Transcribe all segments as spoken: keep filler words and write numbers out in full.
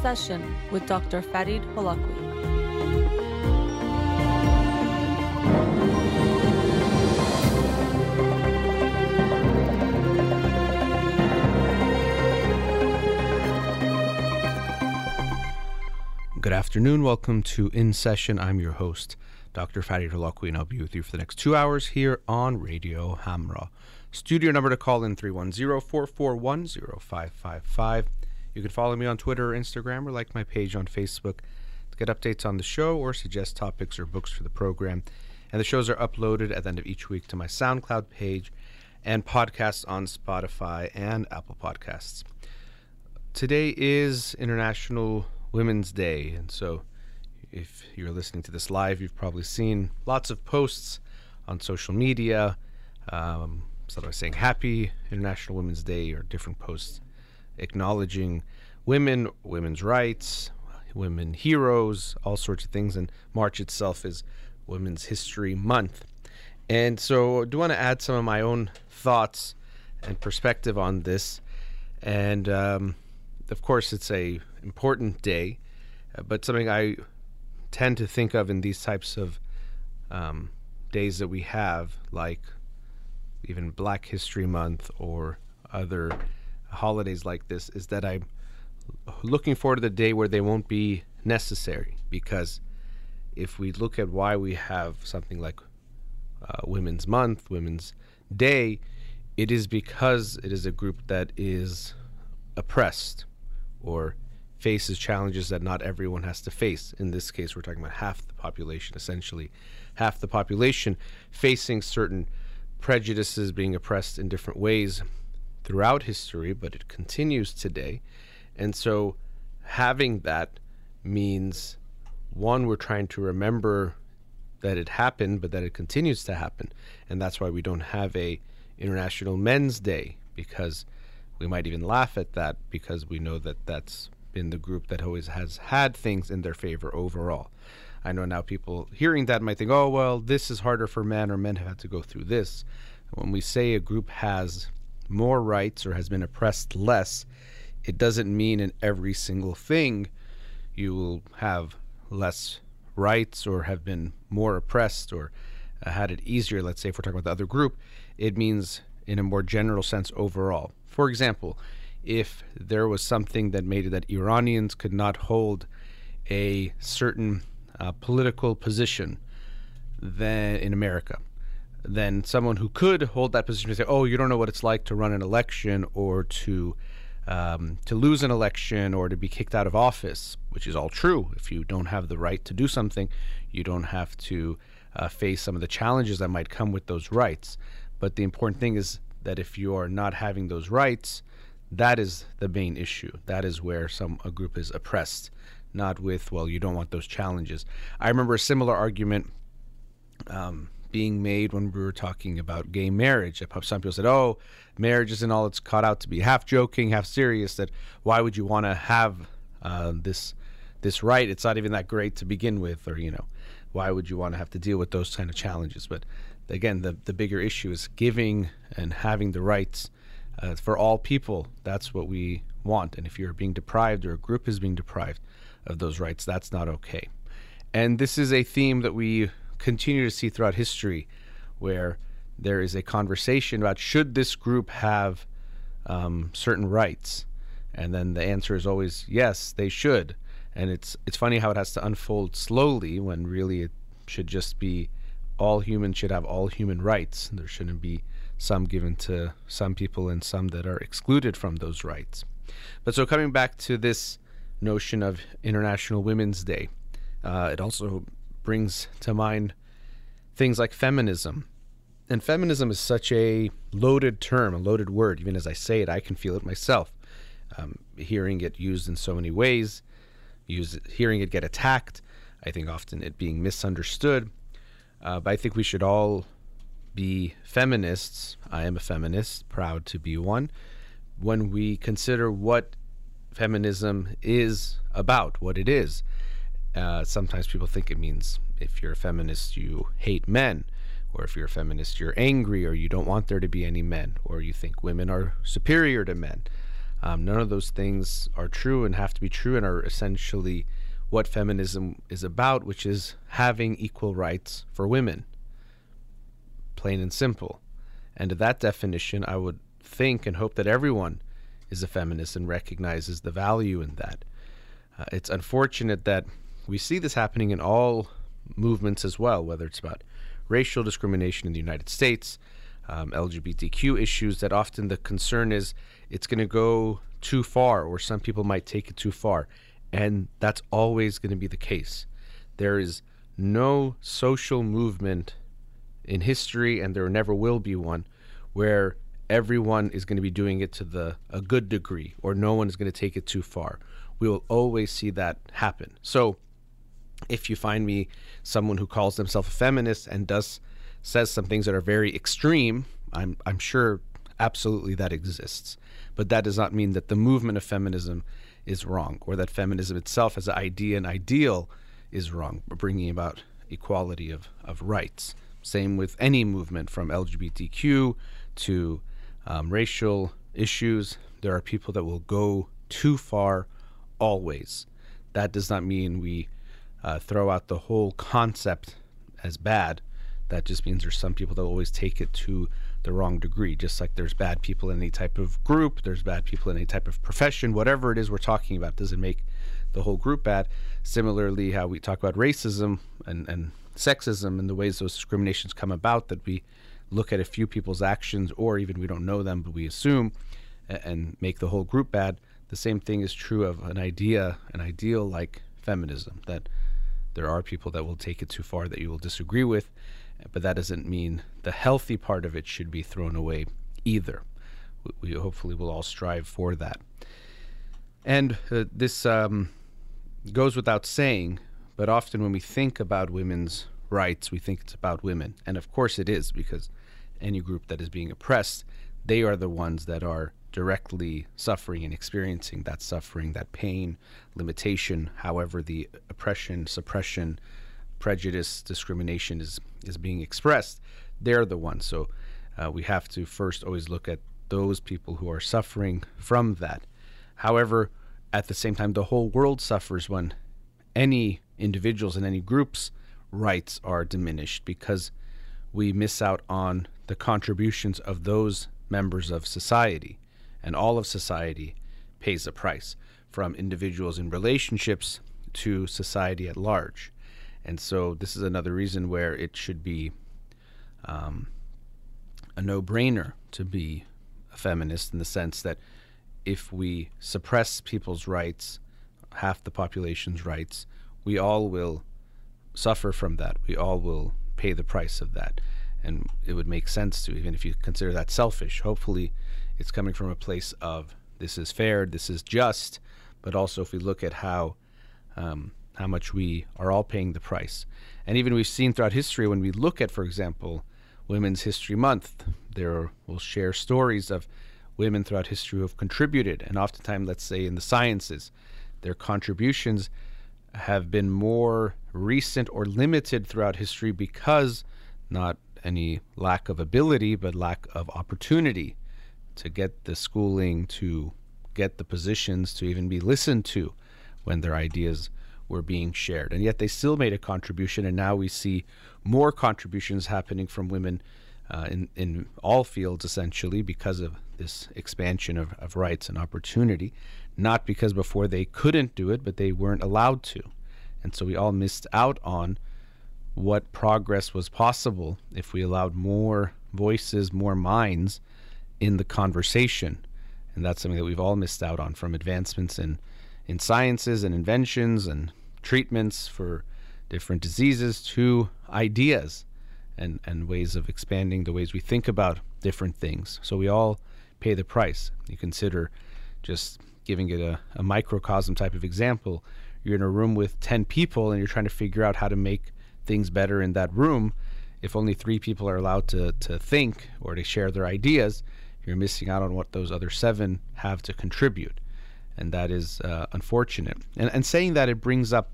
Session with Doctor Farid Holakwi. Good afternoon. Welcome to In Session. I'm your host, Doctor Farid Holakwi, and I'll be with you for the next two hours here on Radio Hamra. Studio number to call in three one zero, four four one, zero five five five. You can follow me on Twitter or Instagram or like my page on Facebook to get updates on the show or suggest topics or books for the program. And the shows are uploaded at the end of each week to my SoundCloud page and podcasts on Spotify and Apple Podcasts. Today is International Women's Day, and so if you're listening to this live, you've probably seen lots of posts on social media, um, so I was saying Happy International Women's Day, or different posts acknowledging women, women's rights, women heroes, all sorts of things, and March itself is Women's History Month. And so I do want to add some of my own thoughts and perspective on this, and um, of course it's a important day, uh, but something I tend to think of in these types of um, days that we have, like even Black History Month or other holidays like this, is that I'm looking forward to the day where they won't be necessary. Because if we look at why we have something like uh, Women's Month, Women's Day, it is because it is a group that is oppressed or faces challenges that not everyone has to face. In this case, we're talking about half the population, essentially half the population facing certain prejudices, being oppressed in different ways throughout history, but it continues today. And so having that means, one, we're trying to remember that it happened, but that it continues to happen. And that's why we don't have a International Men's Day, because we might even laugh at that, because we know that that's been the group that always has had things in their favor overall. I know now people hearing that might think, oh, well, this is harder for men, or men have had to go through this. When we say a group has more rights or has been oppressed less, it doesn't mean in every single thing you will have less rights or have been more oppressed or uh, had it easier. Let's say if we're talking about the other group, it means in a more general sense overall. For example, if there was something that made it that Iranians could not hold a certain uh, political position then in America, then someone who could hold that position would say, oh, you don't know what it's like to run an election or to um, to lose an election or to be kicked out of office, which is all true. If you don't have the right to do something, you don't have to uh, face some of the challenges that might come with those rights. But the important thing is that if you are not having those rights, that is the main issue. That is where some a group is oppressed, not with, well, you don't want those challenges. I remember a similar argument um, being made when we were talking about gay marriage. Some people said, oh, marriage isn't all it's caught out to be, half joking, half serious, that why would you want to have uh, this this right? It's not even that great to begin with, or, you know, why would you want to have to deal with those kind of challenges? But again, the, the bigger issue is giving and having the rights uh, for all people. That's what we want. And if you're being deprived, or a group is being deprived of those rights, that's not okay. And this is a theme that we continue to see throughout history, where there is a conversation about, should this group have um, certain rights? And then the answer is always, yes, they should. And it's it's funny how it has to unfold slowly, when really it should just be all humans should have all human rights. There shouldn't be some given to some people and some that are excluded from those rights. But so coming back to this notion of International Women's Day, uh, it also brings to mind things like feminism. And feminism is such a loaded term, a loaded word. Even as I say it, I can feel it myself. Um, hearing it used in so many ways, use, hearing it get attacked, I think often it being misunderstood. Uh, but I think we should all be feminists. I am a feminist, proud to be one, when we consider what feminism is about, what it is. Uh, sometimes people think it means if you're a feminist, you hate men, or if you're a feminist, you're angry, or you don't want there to be any men, or you think women are superior to men. Um, none of those things are true and have to be true and are essentially what feminism is about, which is having equal rights for women. Plain and simple. And to that definition, I would think and hope that everyone is a feminist and recognizes the value in that. Uh, it's unfortunate that we see this happening in all movements as well, whether it's about racial discrimination in the United States, um, L G B T Q issues, that often the concern is it's going to go too far, or some people might take it too far. And that's always going to be the case. There is no social movement in history, and there never will be one, where everyone is going to be doing it to the a good degree, or no one is going to take it too far. We will always see that happen. So if you find me someone who calls themselves a feminist and does says some things that are very extreme, I'm I'm sure absolutely that exists. But that does not mean that the movement of feminism is wrong, or that feminism itself as an idea and ideal is wrong, bringing about equality of, of rights. Same with any movement, from L G B T Q to um, racial issues. There are people that will go too far always. That does not mean we uh, throw out the whole concept as bad. That just means there's some people that always take it to the wrong degree. Just like there's bad people in any type of group, there's bad people in any type of profession, whatever it is we're talking about doesn't make the whole group bad. Similarly, how we talk about racism and, and sexism and the ways those discriminations come about, that we look at a few people's actions, or even we don't know them, but we assume, and make the whole group bad. The same thing is true of an idea, an ideal like feminism, that there are people that will take it too far that you will disagree with, but that doesn't mean the healthy part of it should be thrown away either. We hopefully will all strive for that. And uh, this um, goes without saying, but often when we think about women's rights, we think it's about women. And of course it is, because any group that is being oppressed, they are the ones that are directly suffering and experiencing that suffering, that pain, limitation, however the oppression, suppression, prejudice, discrimination is, is being expressed. They're the ones. So uh, we have to first always look at those people who are suffering from that. However, at the same time, the whole world suffers when any individuals and any groups' rights are diminished, because we miss out on the contributions of those members of society. And all of society pays a price, from individuals in relationships to society at large. And so this is another reason where it should be um, a no-brainer to be a feminist, in the sense that if we suppress people's rights, half the population's rights, we all will suffer from that. We all will pay the price of that. And it would make sense to, even if you consider that selfish. Hopefully it's coming from a place of this is fair, this is just, but also if we look at how um, how much we are all paying the price. And even we've seen throughout history, when we look at, for example, Women's History Month, there we'll share stories of women throughout history who have contributed, and oftentimes, let's say in the sciences, their contributions have been more recent or limited throughout history, because not any lack of ability, but lack of opportunity to get the schooling, to get the positions, to even be listened to when their ideas were being shared. And yet they still made a contribution, and now we see more contributions happening from women uh, in, in all fields, essentially, because of this expansion of, of rights and opportunity. Not because before they couldn't do it, but they weren't allowed to. And so we all missed out on what progress was possible if we allowed more voices, more minds in the conversation. And that's something that we've all missed out on, from advancements in, in sciences and inventions and treatments for different diseases, to ideas and, and ways of expanding the ways we think about different things. So we all pay the price. You consider, just giving it a, a microcosm type of example, you're in a room with ten people and you're trying to figure out how to make things better in that room. If only three people are allowed to, to think or to share their ideas, you're missing out on what those other seven have to contribute. And that is uh, unfortunate. And, and saying that, it brings up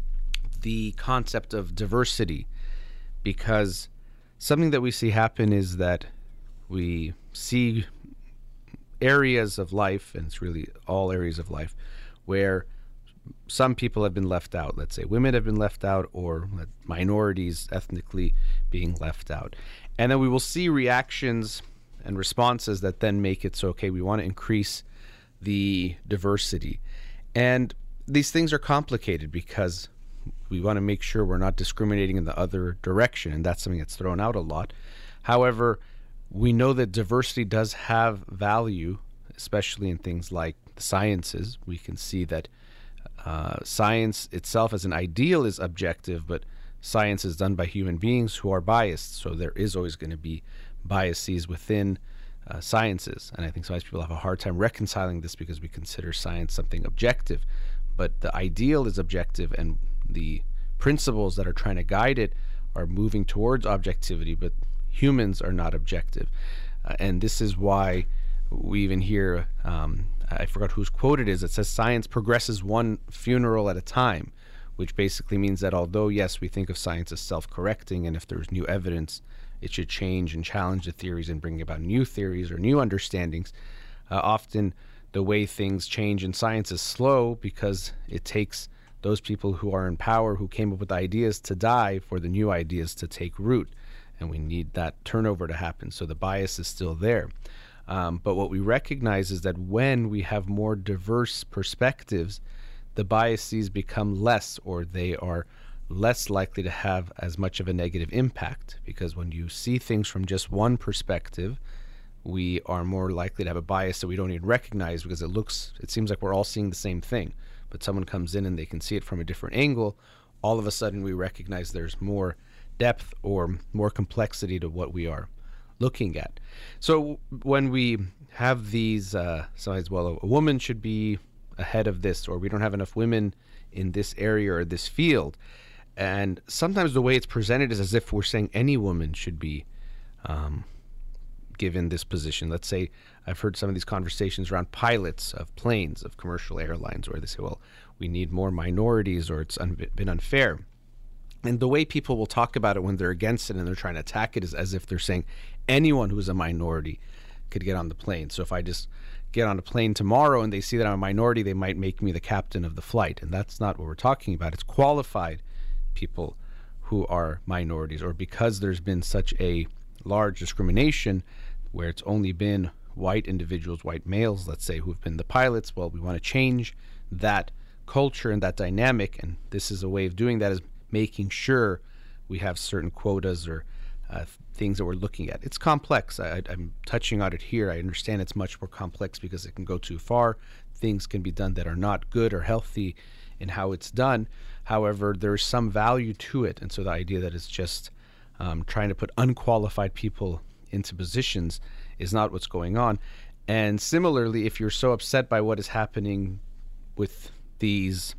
the concept of diversity, because something that we see happen is that we see areas of life, and it's really all areas of life, where some people have been left out. Let's say women have been left out, or minorities ethnically being left out. And then we will see reactions and responses that then make it so, okay, we want to increase the diversity. And these things are complicated because we want to make sure we're not discriminating in the other direction, and that's something that's thrown out a lot. However, we know that diversity does have value, especially in things like the sciences. We can see that uh, science itself as an ideal is objective, but science is done by human beings who are biased, so there is always going to be biases within uh, sciences. And I think sometimes people have a hard time reconciling this because we consider science something objective, but the ideal is objective, and the principles that are trying to guide it are moving towards objectivity, but humans are not objective. Uh, and this is why we even hear, um, I forgot whose quote it is, it says science progresses one funeral at a time, which basically means that although, yes, we think of science as self-correcting, and if there's new evidence, it should change and challenge the theories and bring about new theories or new understandings. Uh, often the way things change in science is slow because it takes those people who are in power, who came up with ideas, to die for the new ideas to take root. And we need that turnover to happen. So the bias is still there. Um, but what we recognize is that when we have more diverse perspectives, the biases become less, or they are less likely to have as much of a negative impact. Because when you see things from just one perspective, we are more likely to have a bias that we don't even recognize, because it looks, it seems like we're all seeing the same thing. But someone comes in and they can see it from a different angle. All of a sudden we recognize there's more depth or more complexity to what we are looking at. So when we have these uh, sides, well, a woman should be ahead of this, or we don't have enough women in this area or this field. And sometimes the way it's presented is as if we're saying any woman should be um, given this position. Let's say I've heard some of these conversations around pilots of planes, of commercial airlines, where they say, well, we need more minorities, or it's un- been unfair. And the way people will talk about it when they're against it and they're trying to attack it is as if they're saying anyone who's a minority could get on the plane. So if I just get on a plane tomorrow and they see that I'm a minority, they might make me the captain of the flight. And that's not what we're talking about. It's qualified people who are minorities, or because there's been such a large discrimination where it's only been white individuals, white males, let's say, who've been the pilots. Well, we want to change that culture and that dynamic. And this is a way of doing that, is making sure we have certain quotas or uh, things that we're looking at. It's complex. I, I'm touching on it here. I understand it's much more complex because it can go too far. Things can be done that are not good or healthy in how it's done. However, there's some value to it. And so the idea that it's just um, trying to put unqualified people into positions is not what's going on. And similarly, if you're so upset by what is happening with these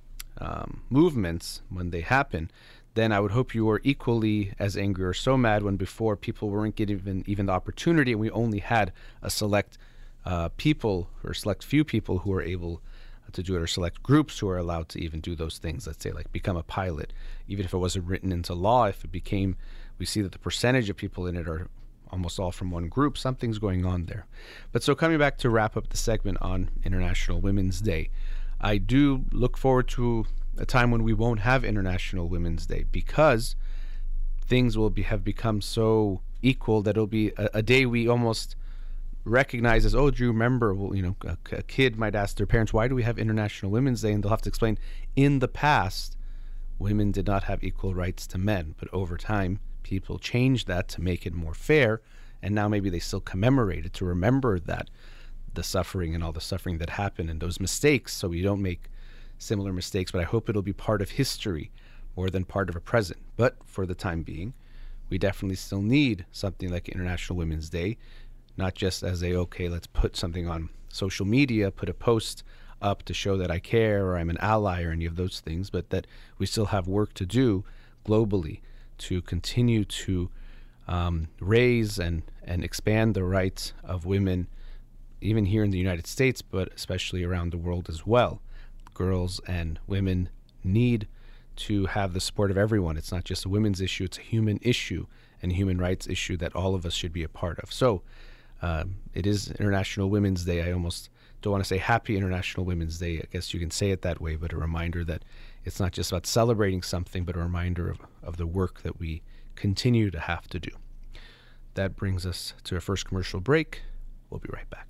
Um, movements when they happen, then I would hope you were equally as angry or so mad when before people weren't given even the opportunity, and we only had a select uh, people or select few people who were able to do it, or select groups who are allowed to even do those things. Let's say like become a pilot, even if it wasn't written into law. If it became, we see that the percentage of people in it are almost all from one group. Something's going on there. But so coming back to wrap up the segment on International Women's Day, I do look forward to a time when we won't have International Women's Day, because things will be have become so equal that it'll be a, a day we almost recognize as, oh, do you remember? Well, you know, a, a kid might ask their parents, why do we have International Women's Day? And they'll have to explain, in the past, women did not have equal rights to men. But over time, people changed that to make it more fair. And now maybe they still commemorate it to remember that, the suffering and all the suffering that happened and those mistakes, so we don't make similar mistakes. But I hope it'll be part of history more than part of a present. But for the time being, we definitely still need something like International Women's Day, not just as a, okay, let's put something on social media, put a post up to show that I care or I'm an ally or any of those things, but that we still have work to do globally to continue to um, raise and, and expand the rights of women, even here in the United States, but especially around the world as well. Girls and women need to have the support of everyone. It's not just a women's issue, it's a human issue and a human rights issue that all of us should be a part of. So Um, it is International Women's Day. I almost don't want to say Happy International Women's Day. I guess you can say it that way, but a reminder that it's not just about celebrating something, but a reminder of, of the work that we continue to have to do. That brings us to our first commercial break. We'll be right back.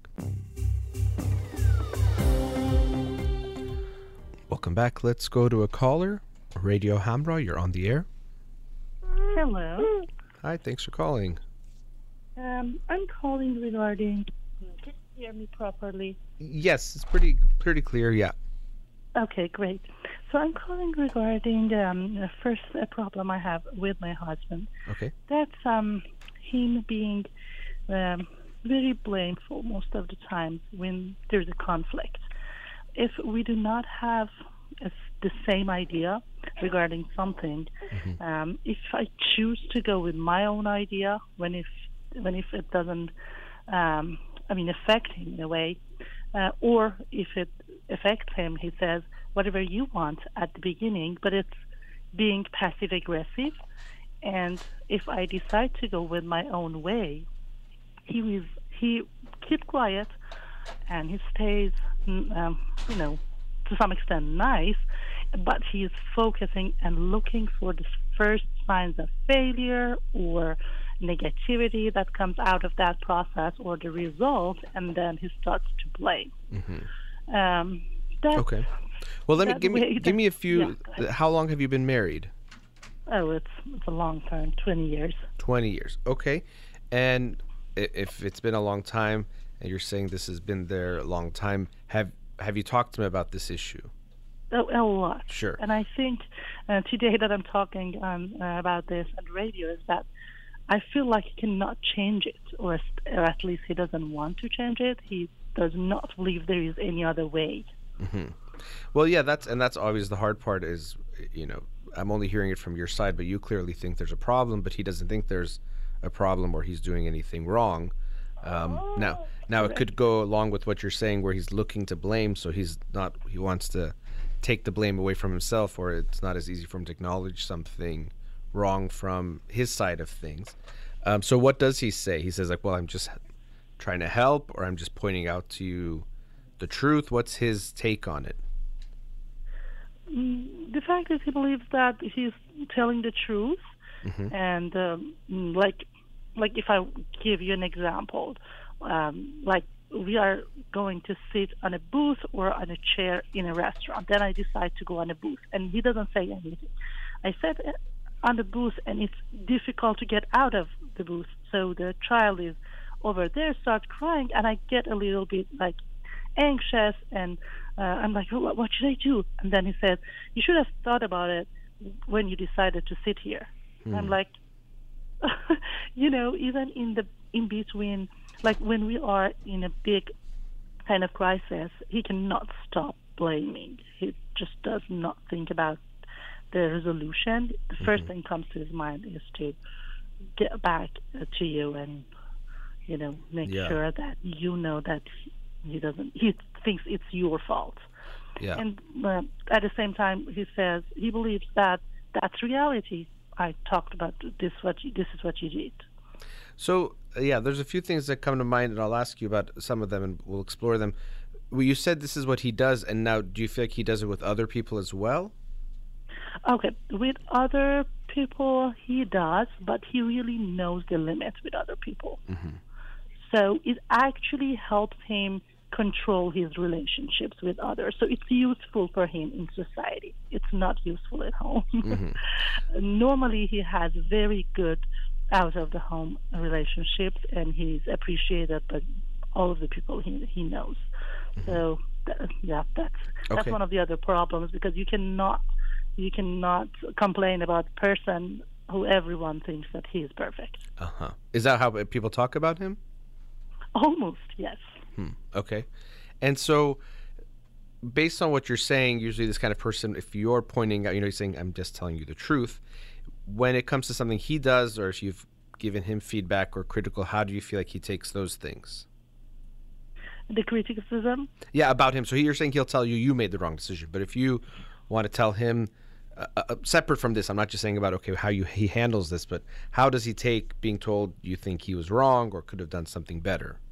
Welcome back. Let's go to a caller. Radio Hamra, you're on the air. Hello. Hi, thanks for calling. Um, I'm calling regarding. Can you hear me properly? Yes, it's pretty pretty clear. Yeah. Okay, great. So I'm calling regarding um, the first uh, problem I have with my husband. Okay. That's um, him being um, very blameful most of the time when there's a conflict. If we do not have a, the same idea regarding something, mm-hmm. um, if I choose to go with my own idea, when if when if it doesn't, um, I mean, affect him in a way, uh, or if it affects him, he says whatever you want at the beginning, but it's being passive aggressive. And if I decide to go with my own way, he will he keep quiet, and he stays, um, you know, to some extent nice, but he is focusing and looking for the first signs of failure or negativity that comes out of that process or the result, and then he starts to blame. Mm-hmm. Um, that's, okay. Well, let me give me way, give me a few. Yeah, how long have you been married? Oh, it's it's a long time, twenty years. Twenty years. Okay. And if it's been a long time, and you're saying this has been there a long time, have have you talked to him about this issue? A, a lot. Sure. And I think uh, today that I'm talking um, uh, about this on the radio is that I feel like he cannot change it, or, or at least he doesn't want to change it. He does not believe there is any other way. Mm-hmm. Well, yeah, that's and that's always the hard part is, you know, I'm only hearing it from your side, but you clearly think there's a problem, but he doesn't think there's a problem or he's doing anything wrong. Um, oh, now, now correct. It could go along with what you're saying, where he's looking to blame, so he's not. He wants to take the blame away from himself, or it's not as easy for him to acknowledge something wrong from his side of things. Um, so, what does he say? He says, like, "Well, I'm just trying to help," or "I'm just pointing out to you the truth." What's his take on it? The fact is, he believes that he's telling the truth, mm-hmm. and um, like, like if I give you an example, um, like we are going to sit on a booth or on a chair in a restaurant. Then I decide to go on a booth, and he doesn't say anything. I sat on the booth, and it's difficult to get out of the booth. So the child is over there, starts crying, and I get a little bit like anxious, and uh, I'm like, oh, what should I do? And then he says, you should have thought about it when you decided to sit here. Hmm. I'm like, you know, even in the in between, like when we are in a big kind of crisis, he cannot stop blaming. He just does not think about the resolution. The mm-hmm. first thing comes to his mind is to get back uh, to you and, you know, make yeah. sure that you know that he doesn't, he thinks it's your fault. Yeah. And uh, at the same time, he says he believes that that's reality. I talked about this. What you, this is what you did. So uh, yeah, there's a few things that come to mind, and I'll ask you about some of them, and we'll explore them. Well, you said this is what he does, and now do you feel like he does it with other people as well? Okay, with other people he does, but he really knows the limits with other people. Mm-hmm. So it actually helps him control his relationships with others. So it's useful for him in society. It's not useful at home. Mm-hmm. Normally he has very good out-of-the-home relationships, and he's appreciated by all of the people he he knows. Mm-hmm. So that, yeah, that's that's okay. one of the other problems, because you cannot you cannot complain about a person who everyone thinks that he is perfect. Uh-huh. Is that how people talk about him? Almost, yes. Hmm. Okay. And so based on what you're saying, usually this kind of person, if you're pointing out, you know, you're saying, I'm just telling you the truth. When it comes to something he does, or if you've given him feedback or critical, how do you feel like he takes those things? The criticism? Yeah, about him. So you're saying he'll tell you you made the wrong decision. But if you want to tell him, uh, uh, separate from this, I'm not just saying about, okay, how you he handles this, but how does he take being told you think he was wrong or could have done something better?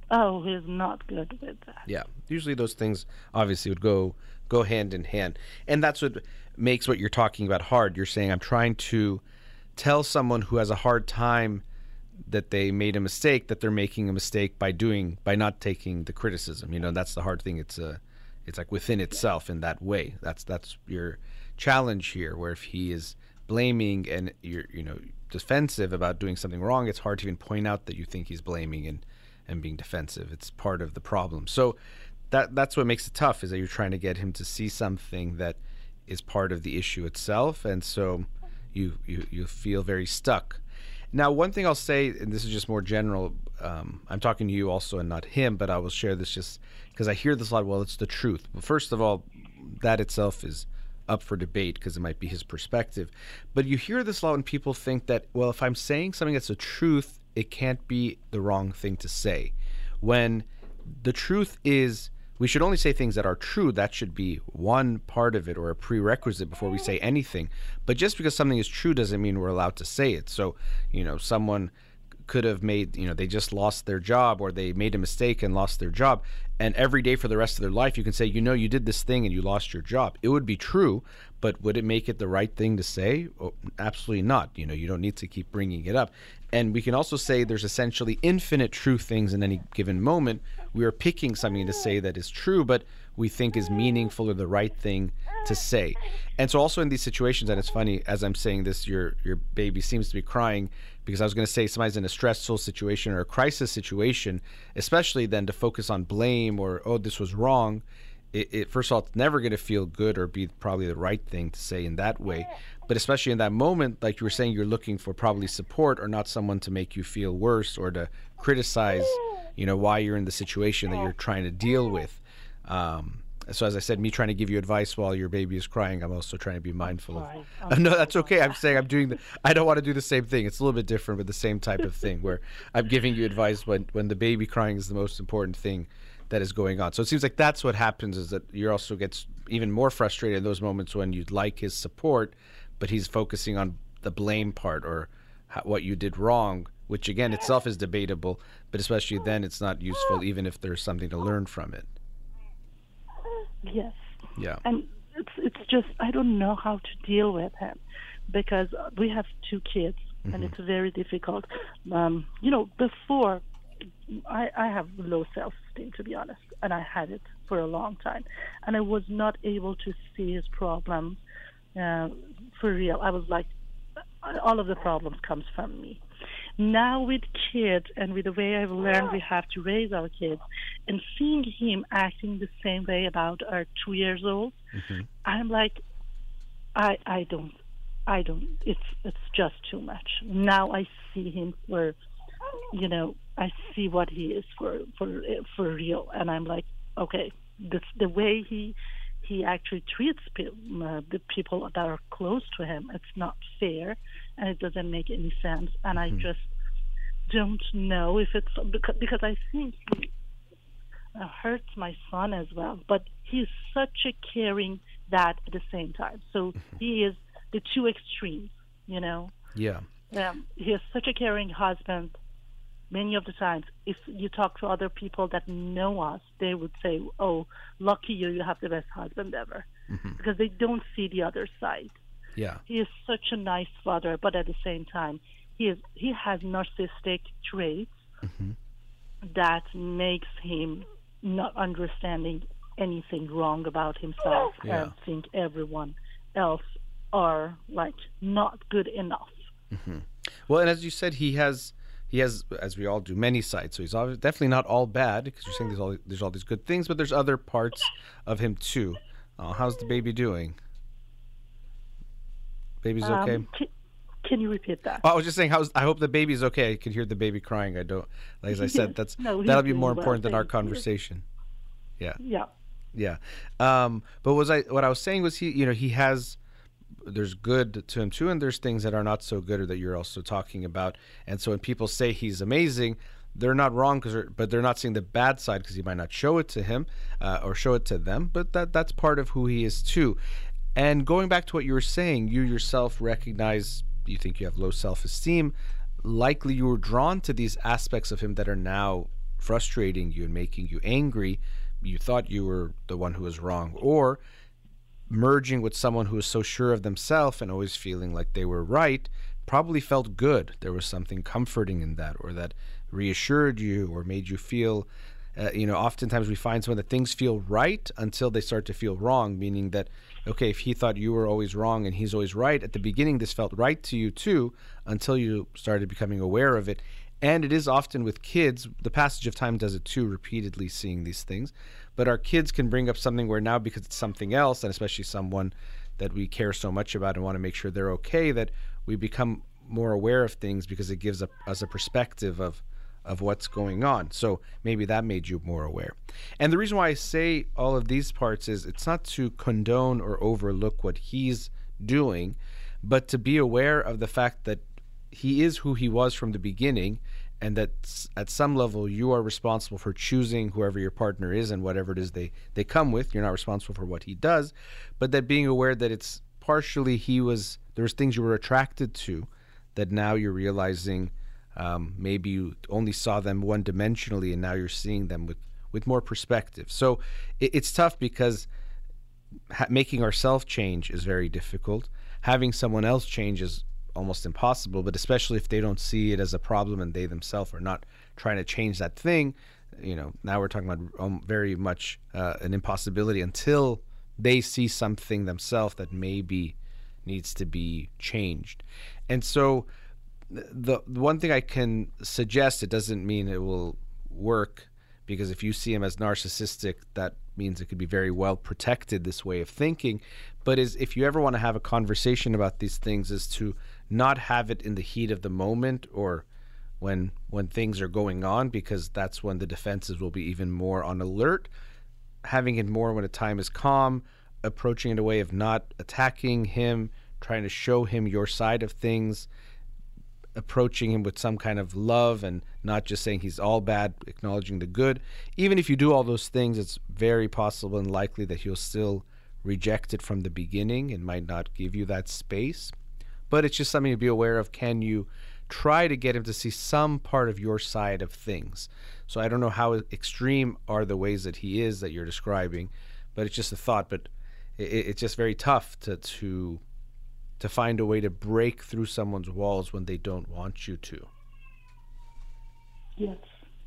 Oh, he's not good with that. Yeah, usually those things obviously would go go hand in hand, and that's what makes what you're talking about hard. You're saying, I'm trying to tell someone who has a hard time that they made a mistake, that they're making a mistake by doing by not taking the criticism. You know, that's the hard thing. It's a it's like within itself in that way. That's that's your challenge here, where if he is blaming and you're you know defensive about doing something wrong, it's hard to even point out that you think he's blaming and and being defensive. It's part of the problem. So that that's what makes it tough, is that you're trying to get him to see something that is part of the issue itself, and so you you, you feel very stuck. Now, one thing I'll say, and this is just more general, um, I'm talking to you also and not him, but I will share this just because I hear this a lot. Well, it's the truth. Well, first of all, that itself is up for debate because it might be his perspective. But you hear this a lot when people think that, well, if I'm saying something that's the truth, it can't be the wrong thing to say. When the truth is, we should only say things that are true. That should be one part of it, or a prerequisite before we say anything. But just because something is true doesn't mean we're allowed to say it. So, you know, someone could have made, you know, they just lost their job, or they made a mistake and lost their job. And every day for the rest of their life, you can say, you know, you did this thing and you lost your job. It would be true, but would it make it the right thing to say? Oh, absolutely not. You know, you don't need to keep bringing it up. And we can also say there's essentially infinite true things in any given moment. We are picking something to say that is true, but we think is meaningful or the right thing to say. And so also in these situations, and it's funny, as I'm saying this, your your baby seems to be crying, because I was going to say somebody's in a stressful situation or a crisis situation, especially then to focus on blame or, oh, this was wrong. It, it first of all, it's never going to feel good or be probably the right thing to say in that way. But especially in that moment, like you were saying, you're looking for probably support, or not someone to make you feel worse or to criticize, you know, why you're in the situation that you're trying to deal with. Um, so as I said, me trying to give you advice while your baby is crying, I'm also trying to be mindful of. Uh, no, that's okay. I'm saying I'm doing the. I don't want to do the same thing. It's a little bit different, but the same type of thing, where I'm giving you advice when when the baby crying is the most important thing that is going on. So it seems like that's what happens, is that you also gets even more frustrated in those moments when you'd like his support, but he's focusing on the blame part, or how, what you did wrong, which again itself is debatable, but especially then it's not useful, even if there's something to learn from it. Yes. Yeah. And it's it's just, I don't know how to deal with him, because we have two kids, mm-hmm. and it's very difficult. Um, you know, before, I, I have low self-esteem, to be honest, and I had it for a long time, and I was not able to see his problems uh, for real. I was like, all of the problems comes from me. Now with kids, and with the way I've learned we have to raise our kids, and seeing him acting the same way about our two years old, mm-hmm. I'm like, I I don't, I don't. It's it's just too much. Now I see him for, you know, I see what he is for for for real, and I'm like, okay, this the way he he actually treats pe- uh, the people that are close to him. It's not fair, and it doesn't make any sense. And I mm-hmm. just don't know if it's because, because I think he uh, hurts my son as well. But he's such a caring dad at the same time. So mm-hmm. he is the two extremes, you know. Yeah. Um, he is such a caring husband. Many of the times, if you talk to other people that know us, they would say, oh, lucky you, you have the best husband ever. Mm-hmm. Because they don't see the other side. Yeah. He is such a nice father, but at the same time, he is he has narcissistic traits mm-hmm. that makes him not understanding anything wrong about himself yeah. and think everyone else are, like, not good enough. Mm-hmm. Well, and as you said, he has... He has, as we all do, many sides. So he's definitely not all bad, because you're saying there's all there's all these good things, but there's other parts of him too. Uh, how's the baby doing? Baby's okay. Um, can, can you repeat that? Oh, I was just saying, how's? I hope the baby's okay. I can hear the baby crying. I don't. Like as I said, that's no, that'll be more well, important than our you. conversation. Yeah. Yeah. Yeah. Um, but was I? What I was saying was he. You know, he has. There's good to him too, and there's things that are not so good, or that you're also talking about. And so when people say he's amazing, they're not wrong, because but they're not seeing the bad side, because he might not show it to him uh, or show it to them. But that that's part of who he is too. And going back to what you were saying, you yourself recognize you think you have low self-esteem. Likely you were drawn to these aspects of him that are now frustrating you and making you angry, you thought you were the one who was wrong. Or merging with someone who is so sure of themselves and always feeling like they were right probably felt good. There was something comforting in that, or that reassured you or made you feel, uh, you know, oftentimes we find some of the things feel right until they start to feel wrong, meaning that, okay, if he thought you were always wrong and he's always right, at the beginning this felt right to you too, until you started becoming aware of it. And it is often with kids, the passage of time does it too, repeatedly seeing these things. But our kids can bring up something where now, because it's something else, and especially someone that we care so much about and want to make sure they're okay, that we become more aware of things because it gives us a perspective of, of what's going on. So maybe that made you more aware. And the reason why I say all of these parts is it's not to condone or overlook what he's doing, but to be aware of the fact that he is who he was from the beginning, and that at some level you are responsible for choosing whoever your partner is and whatever it is they, they come with. You're not responsible for what he does, but that being aware that it's partially he was, there was things you were attracted to that now you're realizing um, maybe you only saw them one-dimensionally and now you're seeing them with, with more perspective. So it, it's tough because ha- making ourselves change is very difficult. Having someone else change is almost impossible, but especially if they don't see it as a problem and they themselves are not trying to change that thing, you know, now we're talking about um, very much uh, an impossibility until they see something themselves that maybe needs to be changed. And so the, the one thing I can suggest, it doesn't mean it will work, because if you see him as narcissistic, that means it could be very well protected, this way of thinking, but is if you ever want to have a conversation about these things, is to not have it in the heat of the moment or when when things are going on, because that's when the defenses will be even more on alert. Having it more when a time is calm, approaching it in a way of not attacking him, trying to show him your side of things, approaching him with some kind of love and not just saying he's all bad, acknowledging the good. Even if you do all those things, it's very possible and likely that he'll still reject it from the beginning and might not give you that space. But it's just something to be aware of. Can you try to get him to see some part of your side of things? So I don't know how extreme are the ways that he is that you're describing, but it's just a thought. But it, it's just very tough to to to find a way to break through someone's walls when they don't want you to. Yes.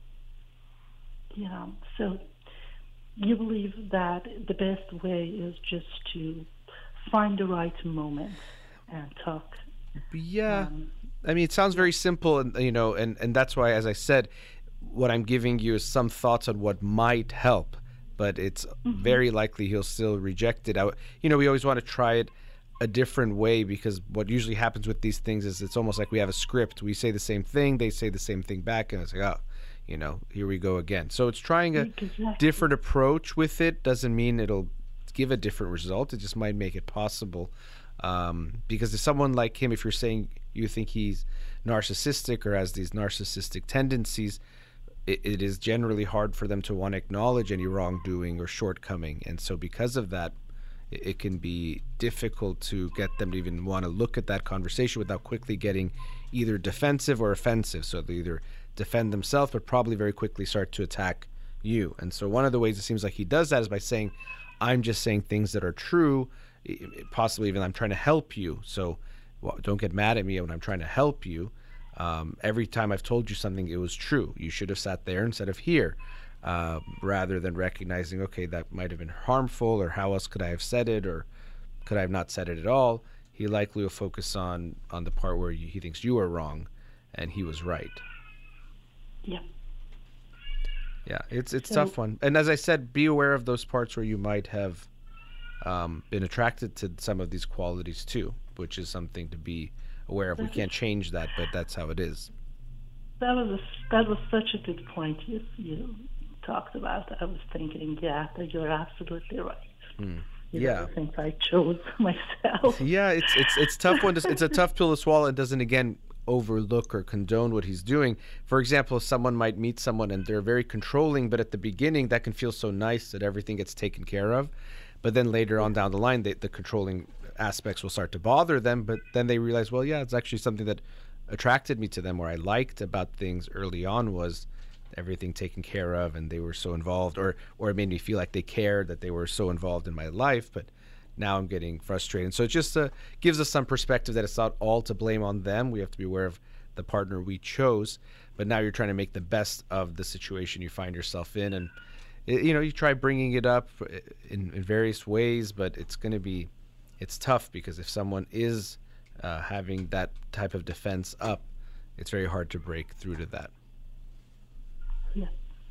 Yeah. So you believe that the best way is just to find the right moment and talk. Yeah. Um, I mean, it sounds very simple, and you know, and, and that's why, as I said, what I'm giving you is some thoughts on what might help, but it's mm-hmm. very likely he'll still reject it. I, you know, we always want to try it a different way, because what usually happens with these things is it's almost like we have a script. We say the same thing, they say the same thing back, and it's like, oh, you know, here we go again. So it's trying a exactly. different approach with it. Doesn't mean it'll give a different result. It just might make it possible. Um, because if someone like him, if you're saying you think he's narcissistic or has these narcissistic tendencies, it, it is generally hard for them to want to acknowledge any wrongdoing or shortcoming. And so because of that, it, it can be difficult to get them to even want to look at that conversation without quickly getting either defensive or offensive. So they either defend themselves, but probably very quickly start to attack you. And so one of the ways it seems like he does that is by saying, I'm just saying things that are true, possibly even I'm trying to help you. So well, don't get mad at me when I'm trying to help you. Um, every time I've told you something, it was true. You should have sat there instead of here, uh, rather than recognizing, okay, that might have been harmful, or how else could I have said it, or could I have not said it at all? He likely will focus on, on the part where you, he thinks you are wrong and he was right. Yeah. Yeah, it's it's So- tough one. And as I said, be aware of those parts where you might have um, been attracted to some of these qualities too, which is something to be aware of. We can't change that, but that's how it is. That was a, that was such a good point you you talked about. I was thinking, yeah, that you're absolutely right. Mm. You Yeah. know, things I chose myself. Yeah, it's it's it's tough one. To, it's a tough pill to swallow. It doesn't again overlook or condone what he's doing. For example, someone might meet someone and they're very controlling, but at the beginning that can feel so nice that everything gets taken care of. But then later on down the line, they, the controlling aspects will start to bother them. But then they realize, well, yeah, it's actually something that attracted me to them, or I liked about things early on was everything taken care of and they were so involved, or or it made me feel like they cared, that they were so involved in my life, but now I'm getting frustrated. So it just uh, gives us some perspective that it's not all to blame on them. We have to be aware of the partner we chose, but now you're trying to make the best of the situation you find yourself in. And, it, you know, you try bringing it up in, in various ways, but it's going to be, it's tough because if someone is uh, having that type of defense up, it's very hard to break through to that. Yeah.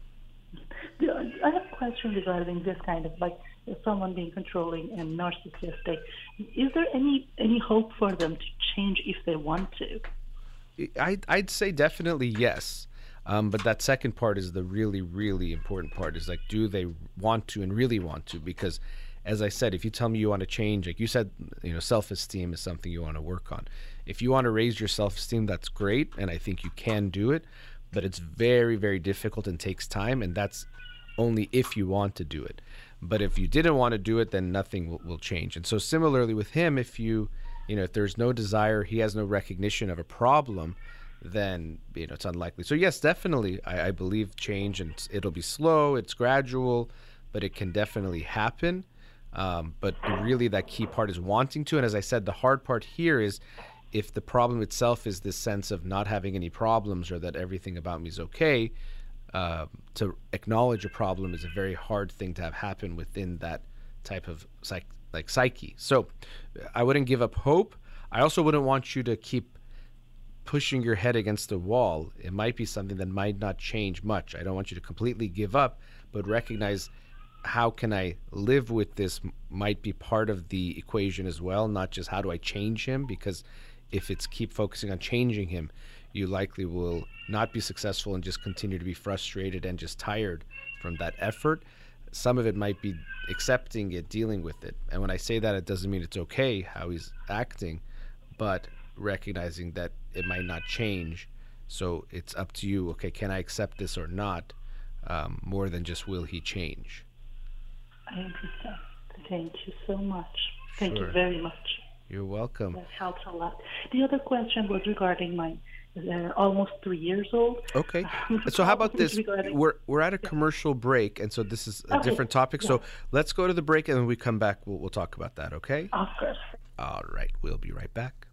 I have a question regarding this kind of, like, someone being controlling and narcissistic. Is there any any hope for them to change if they want to? I'd, I'd say definitely yes. Um, but that second part is the really, really important part, is like, do they want to and really want to? Because as I said, if you tell me you want to change, like you said, you know, self-esteem is something you want to work on. If you want to raise your self-esteem, that's great. And I think you can do it, but it's very, very difficult and takes time. And that's only if you want to do it. But if you didn't want to do it, then nothing will, will change. And so similarly with him, if you, you know, if there's no desire, he has no recognition of a problem, then, you know, it's unlikely. So yes, definitely, I, I believe change, and it'll be slow, it's gradual, but it can definitely happen. Um, but really that key part is wanting to. And as I said, the hard part here is if the problem itself is this sense of not having any problems, or that everything about me is okay, uh, to acknowledge a problem is a very hard thing to have happen within that type of psych like psyche. So I wouldn't give up hope. I also wouldn't want you to keep pushing your head against the wall. It might be something that might not change much. I don't want you to completely give up, but recognize, how can I live with this might be part of the equation as well, not just how do I change him, because if it's keep focusing on changing him, you likely will not be successful and just continue to be frustrated and just tired from that effort. Some of it might be accepting it, dealing with it. And when I say that, it doesn't mean it's okay how he's acting, but recognizing that it might not change. So it's up to you. Okay, can I accept this or not? Um, more than just will he change? I understand. Thank you so much. Thank Sure. you very much. You're welcome. That helps a lot. The other question was regarding my uh, almost three years old. Okay. So how about this? Regarding- We're we're at a commercial break, and so this is a Okay. different topic. Yeah. So let's go to the break, and when we come back, we'll we'll talk about that. Okay? Of course. All right. We'll be right back.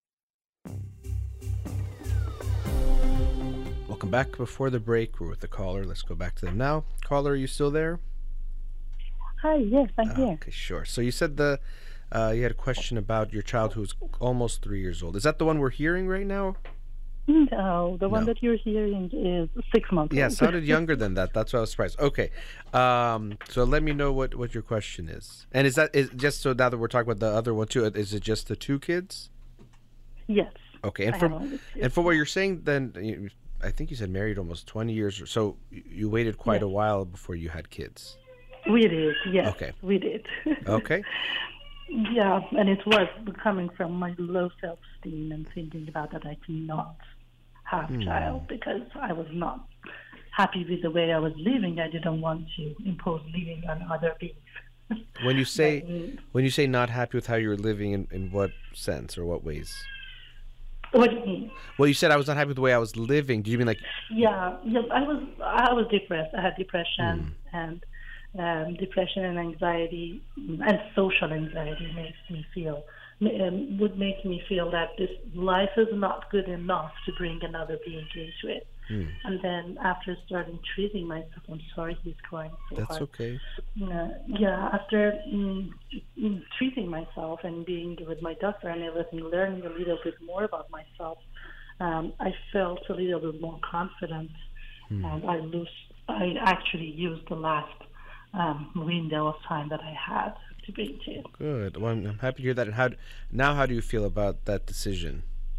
Welcome back. Before the break, we're with the caller. Let's go back to them now. Caller, are you still there? Hi, yes, I'm Uh, here. Okay, sure. So you said the uh, you had a question about your child who's almost three years old. Is that the one we're hearing right now? No, the one No. that you're hearing is six months Yeah, old. sounded younger than that. That's why I was surprised. Okay, um, so let me know what, what your question is. And is that is just so now that we're talking about the other one too? Is it just the two kids? Yes. Okay, and I from have only two. and from what you're saying, then you, I think you said married almost twenty years or so. You you waited quite a Yes. while before you had kids. We did, yes. Okay. We did. Okay. Yeah, and it was coming from my low self-esteem and thinking about that I cannot have Hmm. a child because I was not happy with the way I was living. I didn't want to impose living on other beings. When you say But, when you say not happy with how you were living, in, in what sense or what ways? what do you mean? Well, you said I was not happy with the way I was living. Do you mean like? Yeah, yeah. I was I was depressed. I had depression Hmm. and um, depression and anxiety mm, and social anxiety makes me feel um, would make me feel that this life is not good enough to bring another being into it. Hmm, And then after starting treating myself, I'm sorry he's crying so that's hard. okay. Uh, yeah, after mm, mm, treating myself and being with my doctor and everything, learning a little bit more about myself, um, I felt a little bit more confident, Hmm. and I lose. I actually used the last um, window of time that I had to bring to. Good. Well, I'm, I'm happy to hear that. And how now? How do you feel about that decision?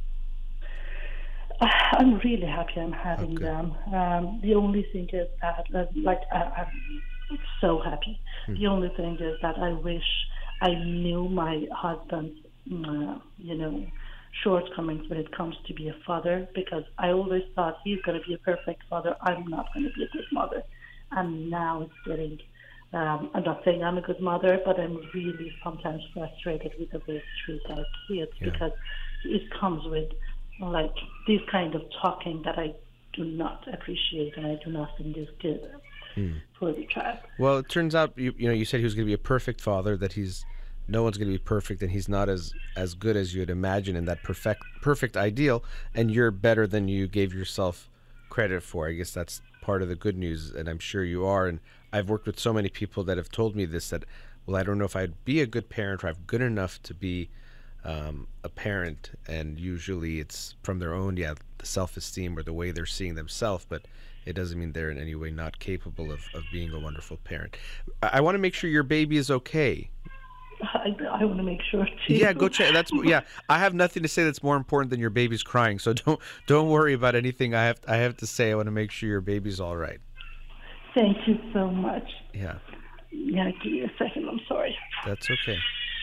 I'm really happy I'm having Okay. them. Um, the only thing is that, uh, like, I, I'm so happy. Hmm. The only thing is that I wish I knew my husband's, uh, you know, shortcomings when it comes to be a father, because I always thought he's going to be a perfect father. I'm not going to be a good mother. And now it's getting, um, I'm not saying I'm a good mother, but I'm really sometimes frustrated with the way we treat our kids Yeah. because it comes with like this kind of talking that I do not appreciate, and I do not think is good Hmm. for the child. Well, it turns out, you, you know, you said he was going to be a perfect father, that he's, no one's going to be perfect, and he's not as, as good as you'd imagine in that perfect, perfect ideal, and you're better than you gave yourself credit for. I guess that's part of the good news, and I'm sure you are. And I've worked with so many people that have told me this, that, well, I don't know if I'd be a good parent or I'm good enough to be um, a parent. And usually it's from their own, yeah, the self-esteem or the way they're seeing themselves, but it doesn't mean they're in any way not capable of, of being a wonderful parent. I, I want to make sure your baby is okay. I, I want to make sure too. Yeah, go check. That's yeah. I have nothing to say that's more important than your baby's crying. So don't don't worry about anything I have I have to say. I want to make sure your baby's all right. Thank you so much. Yeah, Yeah, give me a second. I'm sorry. that's okay.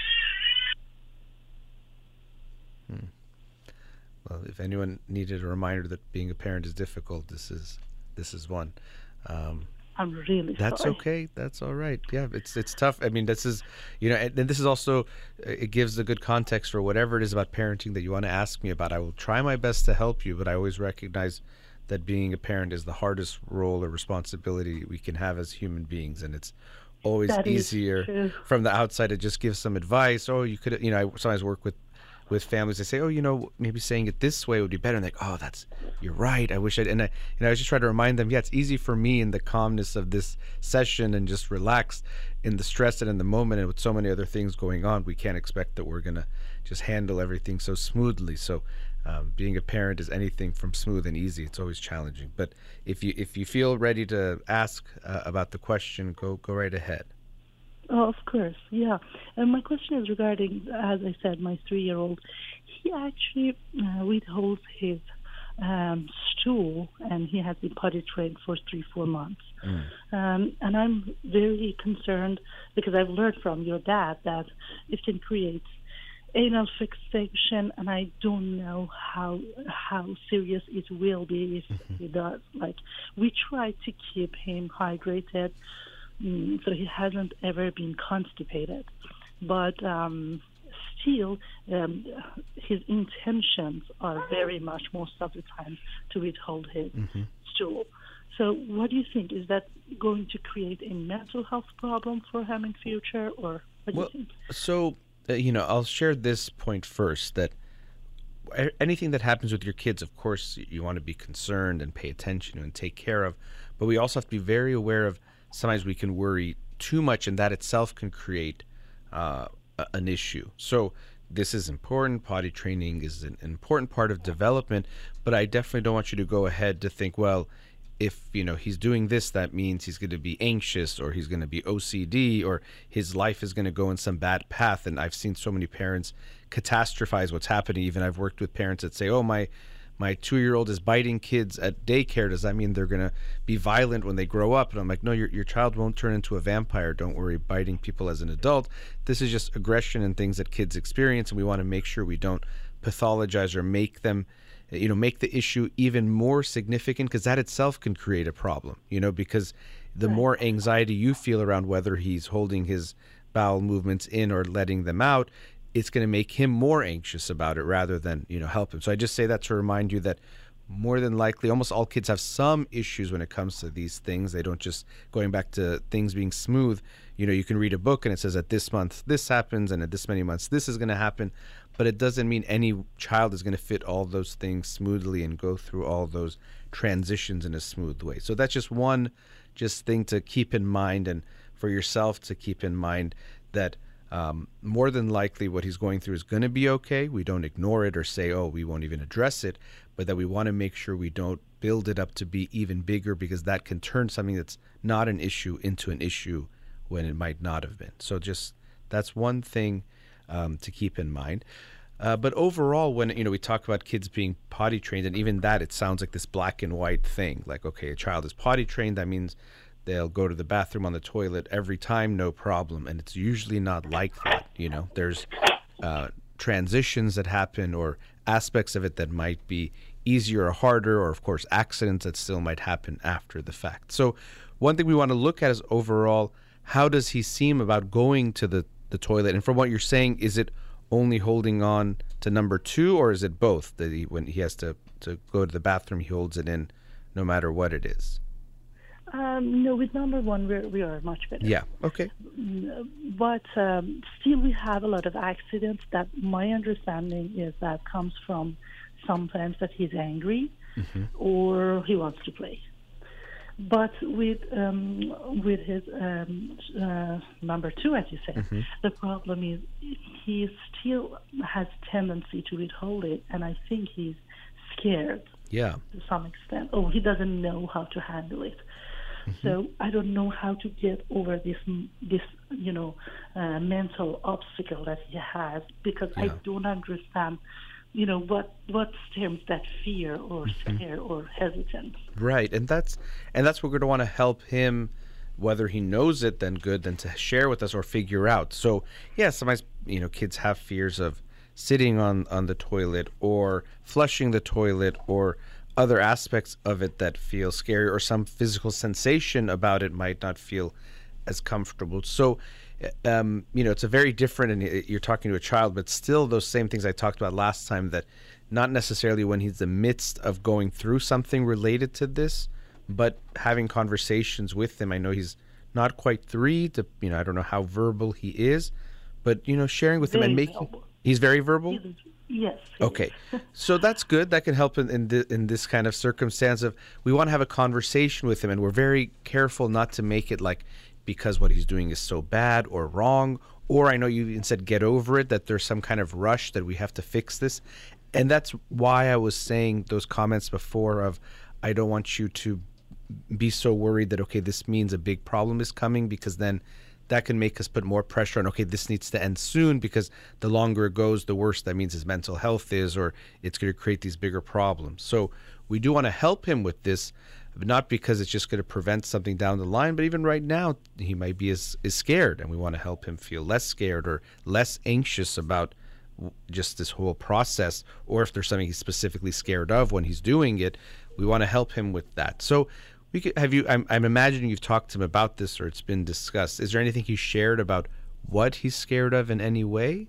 Hmm. Well, if anyone needed a reminder that being a parent is difficult, this is this is one. Um, I'm really That's sorry. okay. That's all right. Yeah, it's it's tough. I mean, this is, you know, and, and this is also, uh, it gives a good context for whatever it is about parenting that you want to ask me about. I will try my best to help you, but I always recognize that being a parent is the hardest role or responsibility we can have as human beings, and it's always That is easier true. from the outside to just give some advice. Oh, you could, you know, I sometimes work with with families. They say, oh, you know, maybe saying it this way would be better. And like, oh, that's, you're right. I wish I, and I, you know, I was just trying to remind them, yeah, it's easy for me in the calmness of this session and just relax in the stress and in the moment. And with so many other things going on, we can't expect that we're going to just handle everything so smoothly. So um, being a parent is anything from smooth and easy. It's always challenging. But if you, if you feel ready to ask uh, about the question, go, go right ahead. Oh, of course, yeah. And my question is regarding, as I said, my three-year-old. He actually uh, withholds his um, stool, and he has been potty trained for three, four months. Mm. Um, and I'm very concerned because I've learned from your dad that it can create anal fixation, and I don't know how how serious it will be if Mm-hmm. he does. Like, we try to keep him hydrated. Mm, so he hasn't ever been constipated, but um, still um, his intentions are very much most of the time to withhold his Mm-hmm. stool. So what do you think? Is that going to create a mental health problem for him in future, or what do Well, you think? so, uh, you know, I'll share this point first, that a- anything that happens with your kids, of course, you want to be concerned and pay attention and take care of, but we also have to be very aware of sometimes we can worry too much, and that itself can create uh, a- an issue. So this is important. Potty training is an important part of development, but I definitely don't want you to go ahead to think, well, if, you know, he's doing this, that means he's going to be anxious, or he's going to be O C D, or his life is going to go in some bad path. And I've seen so many parents catastrophize what's happening. Even I've worked with parents that say, oh, my my two-year-old is biting kids at daycare. Does that mean they're going to be violent when they grow up? And I'm like, no, your your child won't turn into a vampire. Don't worry, biting people as an adult. This is just aggression and things that kids experience, and we want to make sure we don't pathologize or make them, you know, make the issue even more significant, because that itself can create a problem, you know, because the more anxiety you feel around whether he's holding his bowel movements in or letting them out, it's going to make him more anxious about it rather than, you know, help him. So I just say that to remind you that more than likely, almost all kids have some issues when it comes to these things. They don't just, going back to things being smooth, you know, you can read a book and it says that this month this happens and at this many months this is going to happen, but it doesn't mean any child is going to fit all those things smoothly and go through all those transitions in a smooth way. So that's just one just thing to keep in mind, and for yourself to keep in mind that Um, more than likely what he's going through is going to be okay. We don't ignore it or say, oh, we won't even address it, but that we want to make sure we don't build it up to be even bigger, because that can turn something that's not an issue into an issue when it might not have been. So just, that's one thing um, to keep in mind. Uh, but overall, when, you know, we talk about kids being potty trained, and even that, it sounds like this black and white thing. Like, okay, a child is potty trained, that means they'll go to the bathroom on the toilet every time, no problem. And it's usually not like that. You know, there's uh, transitions that happen, or aspects of it that might be easier or harder, or of course accidents that still might happen after the fact. So one thing we want to look at is overall, how does he seem about going to the, the toilet? And from what you're saying, is it only holding on to number two, or is it both, that he, when he has to, to go to the bathroom, he holds it in no matter what it is? Um, no, with number one, we're, we are much better. Yeah. Okay. But um, still, we have a lot of accidents that my understanding is that comes from sometimes that he's angry Mm-hmm. or he wants to play. But with um, with his um, uh, number two, as you said, Mm-hmm. the problem is he still has tendency to withhold it, and I think he's scared Yeah. to some extent. Oh, he doesn't know how to handle it. Mm-hmm. So I don't know how to get over this this you know uh, mental obstacle that he has, because I Yeah. don't understand. You know, what what stems that fear or Mm-hmm. scare or hesitance. Right, and that's and that's what we're going to want to help him, whether he knows it, then good, then to share with us or figure out. So yeah, sometimes you know kids have fears of sitting on on the toilet or flushing the toilet or other aspects of it that feel scary, or some physical sensation about it might not feel as comfortable. So um, you know, it's a very different, and you're talking to a child, but still those same things I talked about last time, that not necessarily when he's in the midst of going through something related to this, but having conversations with him. I know he's not quite three, to, you know, I don't know how verbal he is, but, you know, sharing with him Very and making, verbal. he's very verbal? He's- Yes. he Okay, is. so that's good. That can help in in, thi- in this kind of circumstance of we want to have a conversation with him, and we're very careful not to make it like because what he's doing is so bad or wrong, or I know you even said get over it, that there's some kind of rush that we have to fix this. And that's why I was saying those comments before of I don't want you to be so worried that, okay, this means a big problem is coming, because then that can make us put more pressure on, okay, this needs to end soon, because the longer it goes, the worse that means his mental health is, or it's going to create these bigger problems. So we do want to help him with this, not because it's just going to prevent something down the line, but even right now, he might be is, is scared, and we want to help him feel less scared or less anxious about just this whole process, or if there's something he's specifically scared of when he's doing it, we want to help him with that. So we could have you, I'm, I'm imagining you've talked to him about this, or it's been discussed. Is there anything he shared about what he's scared of in any way?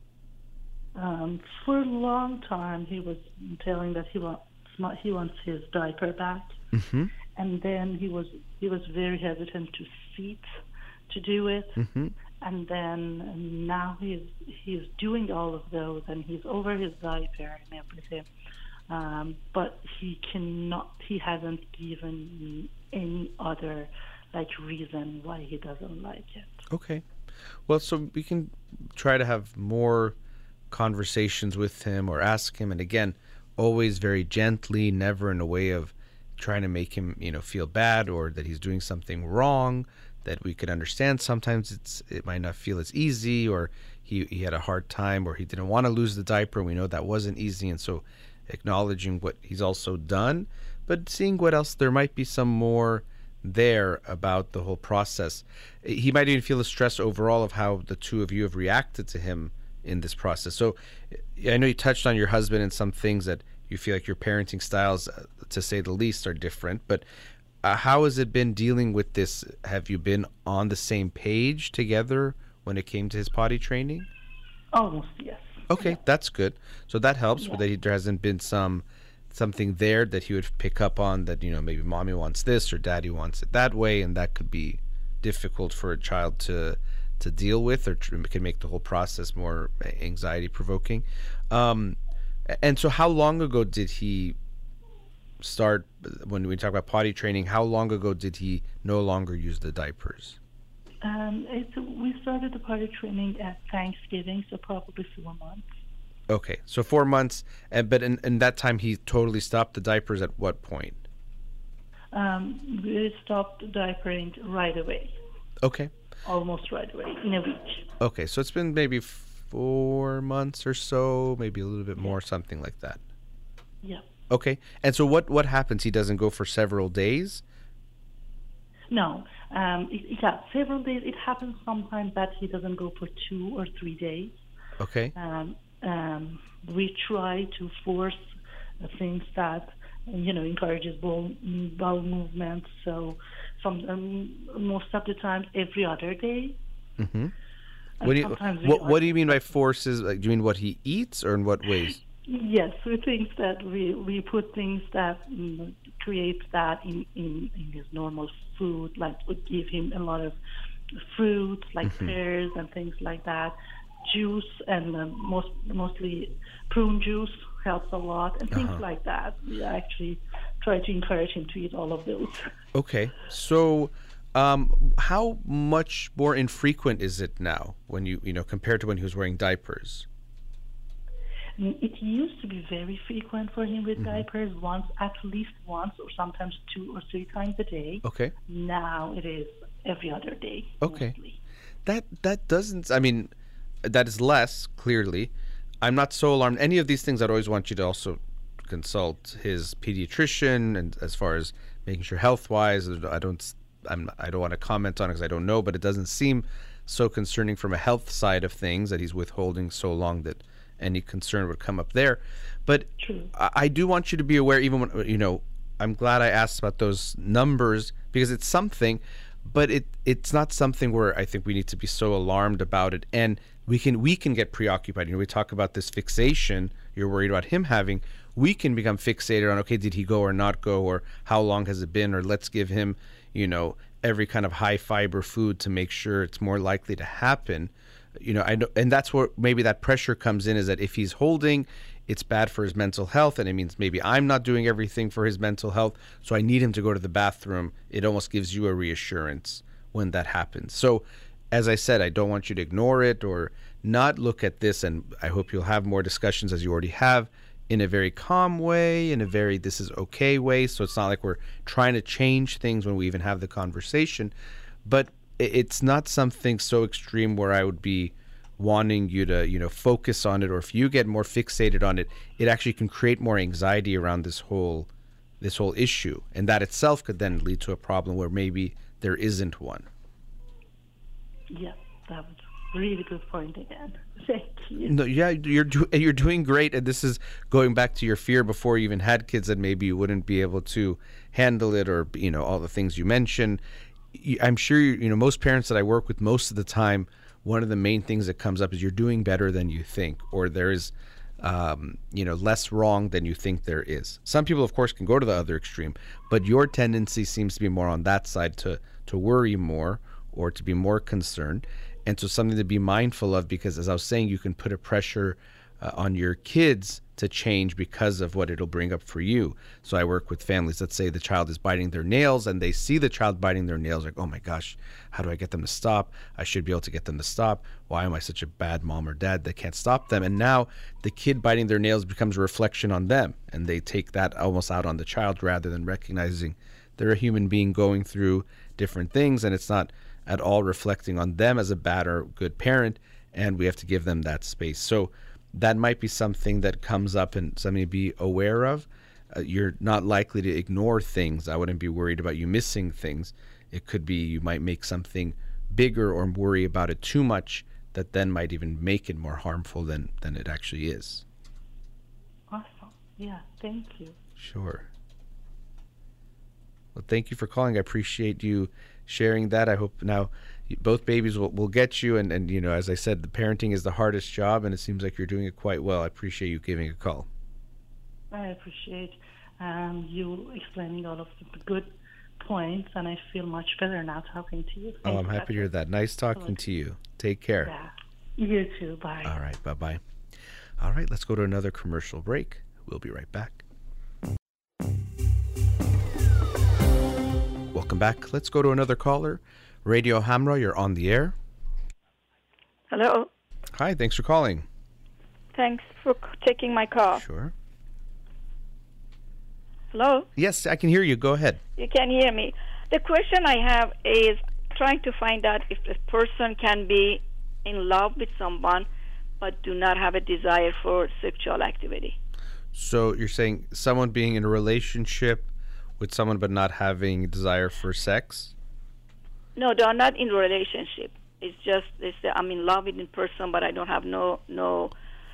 Um, for a long time, he was telling that he wants he wants his diaper back, Mm-hmm. and then he was he was very hesitant to sit to do it, Mm-hmm. and then now he's he's doing all of those, and he's over his diaper and everything. Um, but he cannot. He hasn't given any other like reason why he doesn't like it. Okay. Well, so we can try to have more conversations with him or ask him. And again, always very gently, never in a way of trying to make him, you know, feel bad or that he's doing something wrong, that we could understand. Sometimes it's it might not feel as easy, or he, he had a hard time, or he didn't want to lose the diaper. We know that wasn't easy. And so acknowledging what he's also done, but seeing what else there might be some more there about the whole process. He might even feel the stress overall of how the two of you have reacted to him in this process. So I know you touched on your husband and some things that you feel like your parenting styles, uh, to say the least, are different, but uh, how has it been dealing with this? Have you been on the same page together when it came to his potty training? Almost, yes. Okay, that's good. So that helps, Yeah. but that he, there hasn't been some something there that he would pick up on, that, you know, maybe mommy wants this or daddy wants it that way, and that could be difficult for a child to to deal with, or tr- can make the whole process more anxiety provoking. Um, and so how long ago did he start, when we talk about potty training, how long ago did he no longer use the diapers? Um, it's, we started the potty training at Thanksgiving, so probably four months. Okay, so four months, and but in, in that time he totally stopped the diapers at what point? Um, we stopped diapering right away, Okay. almost right away, in a week. Okay, so it's been maybe four months or so, maybe a little bit more, something like that. Yeah. Okay, and so what, what happens? He doesn't go for several days? No, um, it, yeah, several days. It happens sometimes that he doesn't go for two or three days. Okay. Um, um, we try to force uh, things that, you know, encourages bowel, bowel movements. So, some um, most of the time, every other day. Mm-hmm. And What do you sometimes we what, what like- do you mean by forces? Like, do you mean what he eats, or in what ways? Yes, we think that we, we put things that mm, creates that in, in, in his normal food, like would give him a lot of fruits like mm-hmm. pears and things like that. Juice and uh, most mostly prune juice helps a lot, and things uh-huh. like that. We actually try to encourage him to eat all of those. Okay, so um, how much more infrequent is it now when you you know compared to when he was wearing diapers? It used to be very frequent for him with mm-hmm. diapers, once at least once, or sometimes two or three times a day. Okay. Now it is every other day. Okay. Mostly. That that doesn't. I mean. That is less, clearly. I'm not so alarmed. Any of these things, I'd always want you to also consult his pediatrician, and as far as making sure health-wise, I don't, I'm, I don't want to comment on it because I don't know, but it doesn't seem so concerning from a health side of things that he's withholding so long that any concern would come up there. But True. I, I do want you to be aware, even when, you know, I'm glad I asked about those numbers because it's something, but it it's not something where I think we need to be so alarmed about it. And we can we can get preoccupied. You know, we talk about this fixation you're worried about him having. We can become fixated on, okay, did he go or not go, or how long has it been, or let's give him, you know, every kind of high fiber food to make sure it's more likely to happen. You know, I know, and that's where maybe that pressure comes in, is that if he's holding, it's bad for his mental health, and it means maybe I'm not doing everything for his mental health, so I need him to go to the bathroom. It almost gives you a reassurance when that happens. So, as I said, I don't want you to ignore it or not look at this, and I hope you'll have more discussions, as you already have, in a very calm way, in a very this is okay way, so it's not like we're trying to change things when we even have the conversation. But it's not something so extreme where I would be wanting you to, you know, focus on it, or if you get more fixated on it, it actually can create more anxiety around this whole this whole issue, and that itself could then lead to a problem where maybe there isn't one. Yeah, that was a really good point again. Thank you. No, yeah, you're do, you're doing great, and this is going back to your fear before you even had kids that maybe you wouldn't be able to handle it, or you know all the things you mentioned. I'm sure you, you know most parents that I work with, most of the time, one of the main things that comes up is you're doing better than you think, or there is, um, you know, less wrong than you think there is. Some people, of course, can go to the other extreme, but your tendency seems to be more on that side, to to worry more or to be more concerned, and so something to be mindful of, because as I was saying, you can put a pressure uh, on your kids to change because of what it'll bring up for you. So I work with families. Let's say the child is biting their nails, and they see the child biting their nails, like, oh my gosh, how do I get them to stop? I should be able to get them to stop. Why am I such a bad mom or dad that can't stop them? And now the kid biting their nails becomes a reflection on them, and they take that almost out on the child rather than recognizing they're a human being going through different things, and it's not at all reflecting on them as a bad or good parent, and we have to give them that space. So that might be something that comes up and something to be aware of. Uh, you're not likely to ignore things. I wouldn't be worried about you missing things. It could be you might make something bigger or worry about it too much that then might even make it more harmful than, than it actually is. Awesome. Yeah, thank you. Sure. Well, thank you for calling. I appreciate you sharing that. I hope now both babies will, will get you. And, and, you know, as I said, the parenting is the hardest job, and it seems like you're doing it quite well. I appreciate you giving a call. I appreciate um, you explaining all of the good points, and I feel much better now talking to you. Thank oh, I'm you, happy to hear that. Nice talking Good. to you. Take care. Yeah. You too. Bye. All right. Bye-bye. All right. Let's go to another commercial break. We'll be right back. Welcome back. Let's go to another caller. Radio Hamra, you're on the air. Hello. Hi, thanks for calling. Thanks for taking my call. Sure. Hello? Yes, I can hear you. Go ahead. You can hear me. The question I have is trying to find out if a person can be in love with someone but do not have a desire for sexual activity. So you're saying someone being in a relationship with someone but not having desire for sex? No, they are not in a relationship. It's just they say I'm in love with a person, but I don't have no no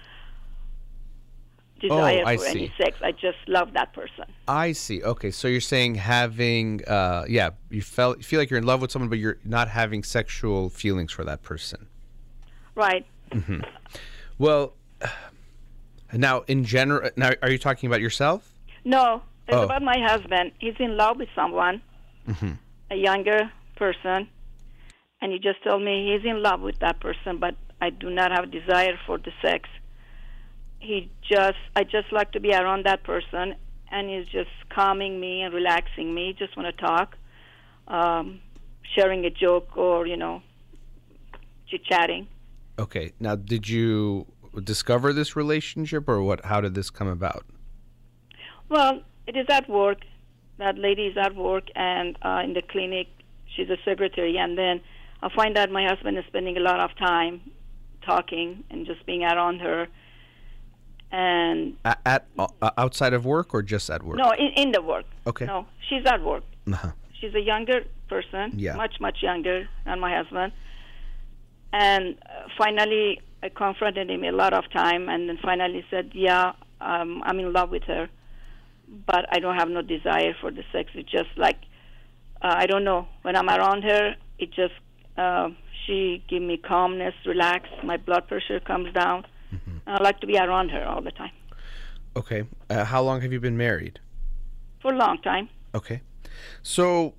desire oh, I for see. any sex. I just love that person. I see. Okay, so you're saying having, uh, yeah, you felt you feel like you're in love with someone, but you're not having sexual feelings for that person. Right. Mm-hmm. Well, now in general, now are you talking about yourself? No, It's Oh. about my husband. He's in love with someone, Mm-hmm. a younger person, and he just told me he's in love with that person, but I do not have desire for the sex. He just, I just like to be around that person, and he's just calming me and relaxing me. Just want to talk, um, sharing a joke, or you know, chit-chatting. Okay. Now, did you discover this relationship, or what? How did this come about? Well, it is at work. That lady is at work, and uh, in the clinic, she's a secretary. And then I find that my husband is spending a lot of time talking and just being around her. And At, at uh, outside of work, or just at work? no, in, in the work. Okay. No, she's at work. Uh-huh. She's a younger person, Yeah. much, much younger than my husband. And uh, finally, I confronted him a lot of time, and then finally said, yeah, um, I'm in love with her, but I don't have no desire for the sex. It's just like, uh, I don't know, when I'm around her, it just, uh, she give me calmness, relax, my blood pressure comes down. Mm-hmm. I like to be around her all the time. Okay. Uh, how long have you been married? For a long time. Okay. So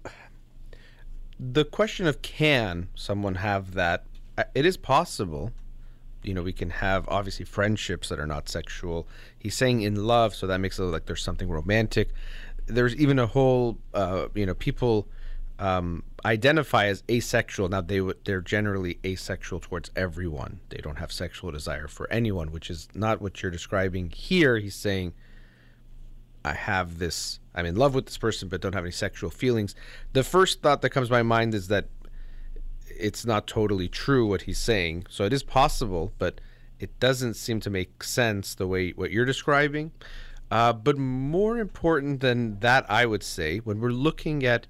the question of can someone have that, uh, it is possible. You know, we can have obviously friendships that are not sexual. He's saying in love, so that makes it look like there's something romantic. There's even a whole, uh, you know, people um, identify as asexual. Now, they would they're generally asexual towards everyone. They don't have sexual desire for anyone, which is not what you're describing here. He's saying, I have this, I'm in love with this person, but don't have any sexual feelings. The first thought that comes to my mind is that it's not totally true what he's saying. So it is possible, but it doesn't seem to make sense the way what you're describing. Uh, but more important than that, I would say, when we're looking at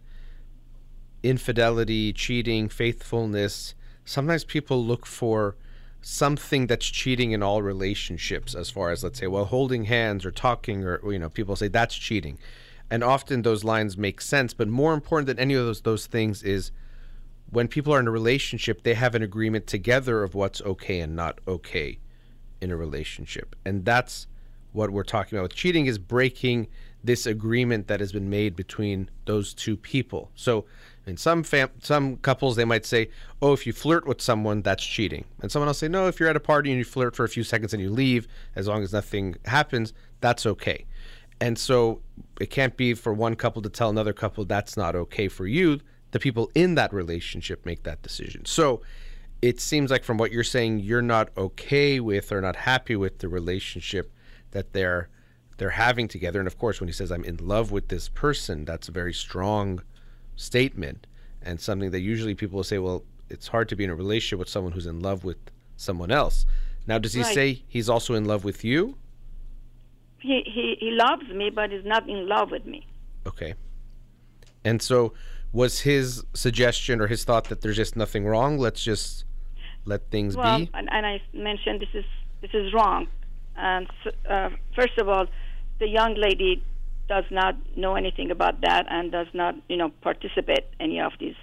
infidelity, cheating, faithfulness, sometimes people look for something that's cheating in all relationships, as far as, let's say, well, holding hands or talking, or, you know, people say that's cheating. And often those lines make sense, but more important than any of those those things is when people are in a relationship, they have an agreement together of what's okay and not okay in a relationship. And that's what we're talking about with cheating, is breaking this agreement that has been made between those two people. So in some fam- some couples, they might say, oh, if you flirt with someone, that's cheating. And someone else say, no, if you're at a party and you flirt for a few seconds and you leave, as long as nothing happens, that's okay. And so it can't be for one couple to tell another couple that's not okay for you. The people in that relationship make that decision. So it seems like from what you're saying, you're not okay with or not happy with the relationship that they're they're having together. And of course, when he says, I'm in love with this person, that's a very strong statement, and something that usually people will say, well, it's hard to be in a relationship with someone who's in love with someone else. Now, does he Right. say he's also in love with you? He, he, he loves me, but he's not in love with me. Okay. And so was his suggestion or his thought that there's just nothing wrong? Let's just let things Well, be? and, and I mentioned this is this is wrong. And uh, first of all, the young lady does not know anything about that and does not, you know, participate in any of these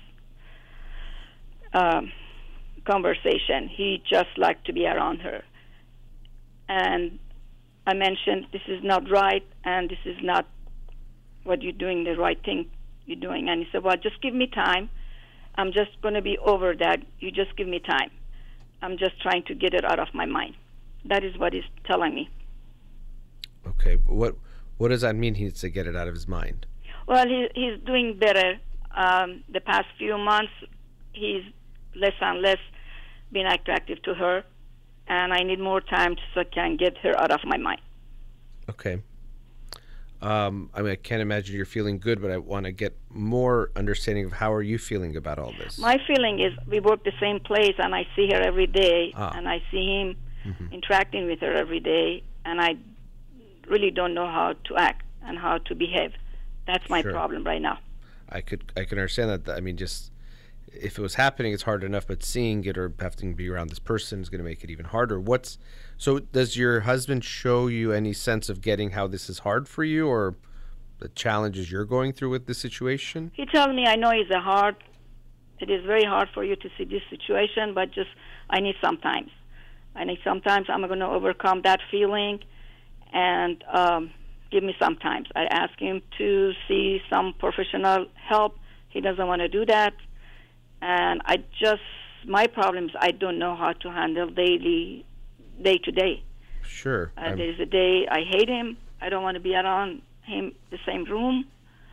um, conversation. He just liked to be around her. And I mentioned this is not right, and this is not what you're doing, the right thing you're doing. And he said, well, just give me time. I'm just going to be over that. You just give me time. I'm just trying to get it out of my mind. That is what he's telling me. Okay. What what does that mean he needs to get it out of his mind? Well, he, he's doing better. Um, the past few months, he's less and less being attractive to her, and I need more time so I can get her out of my mind. Okay. Um, I mean, I can't imagine you're feeling good, but I want to get more understanding of how are you feeling about all this? My feeling is we work the same place, and I see her every day, Ah. and I see him Mm-hmm. interacting with her every day, and I really don't know how to act and how to behave. That's my Sure. problem right now. I could I can understand that. I mean, just if it was happening, it's hard enough, but seeing it or having to be around this person is going to make it even harder. What's so? Does your husband show you any sense of getting how this is hard for you, or the challenges you're going through with this situation? He tells me, I know it's a hard, it is very hard for you to see this situation, but just I need some time. I need sometimes I'm going to overcome that feeling, and um, give me some time. I ask him to see some professional help. He doesn't want to do that. And I just, my problem is I don't know how to handle daily, day to day. Sure. Uh, there's a day I hate him. I don't want to be around him the same room.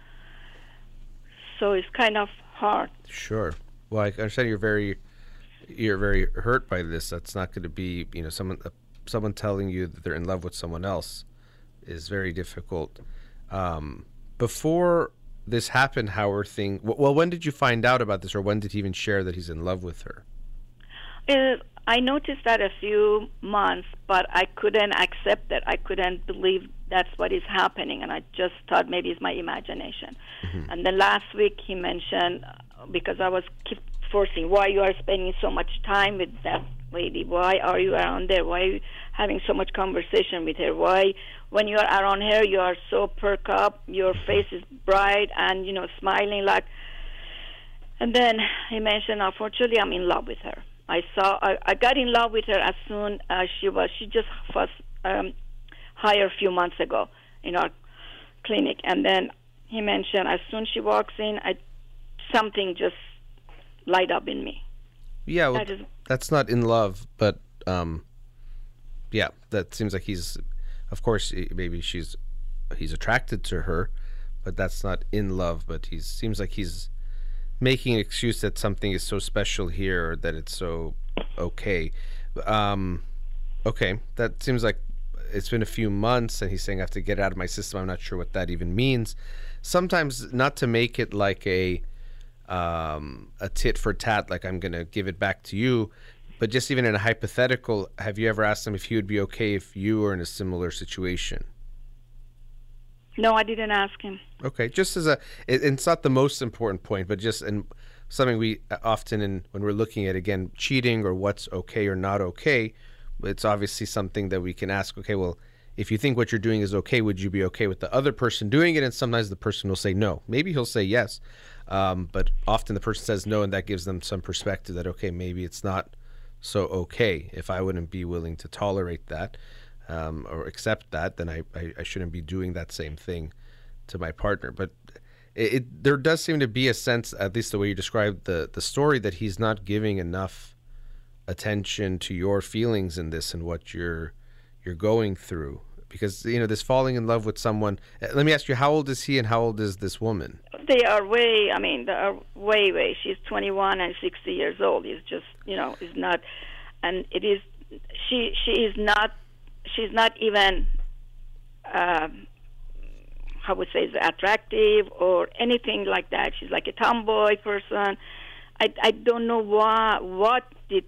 So it's kind of hard. Sure. Well, I understand you're very, you're very hurt by this. That's not going to be, you know, someone, uh, someone telling you that they're in love with someone else is very difficult. Um, before this happened, how were things? Well, when did you find out about this, or when did he even share that he's in love with her? Uh, I noticed that a few months, but I couldn't accept it. I couldn't believe that's what is happening, and I just thought maybe it's my imagination. Mm-hmm. And then last week he mentioned, because I was keep forcing, why you are spending so much time with that lady? Why are you around there? Why are you having so much conversation with her? Why, when you are around her, you are so perk up, your face is bright and, you know, smiling like... And then he mentioned, unfortunately, I'm in love with her. I saw, I, I got in love with her as soon as she was, she just was um, hired a few months ago in our clinic. And then he mentioned, as soon as she walks in, I, something just light up in me. Yeah, well, that is, that's not in love, but um, yeah, that seems like he's, of course, maybe she's, he's attracted to her, but that's not in love. But he seems like he's making an excuse that something is so special here, or that it's so okay. Um, okay, that seems like it's been a few months, and he's saying I have to get it out of my system. I'm not sure what that even means. Sometimes, not to make it like a um, a tit for tat, like I'm going to give it back to you, but just even in a hypothetical, have you ever asked him if he would be okay if you were in a similar situation? No, I didn't ask him. Okay, just as a, it, it's not the most important point, but just in something we often, in when we're looking at, again, cheating or what's okay or not okay, it's obviously something that we can ask, okay, well, if you think what you're doing is okay, would you be okay with the other person doing it? And sometimes the person will say no. Maybe he'll say yes, um, but often the person says no, and that gives them some perspective that, okay, maybe it's not so okay. If I wouldn't be willing to tolerate that, Um, or accept that, then I, I, I shouldn't be doing that same thing to my partner. But it, it there does seem to be a sense, at least the way you described the, the story, that he's not giving enough attention to your feelings in this and what you're you're going through. Because, you know, this falling in love with someone, let me ask you, how old is he and how old is this woman? They are way, I mean, they are way, way. She's twenty-one and sixty years old. It's just, you know, it's not, and it is, she she is not, she's not even, um, how would say, attractive or anything like that. She's like a tomboy person. I, I don't know why, what did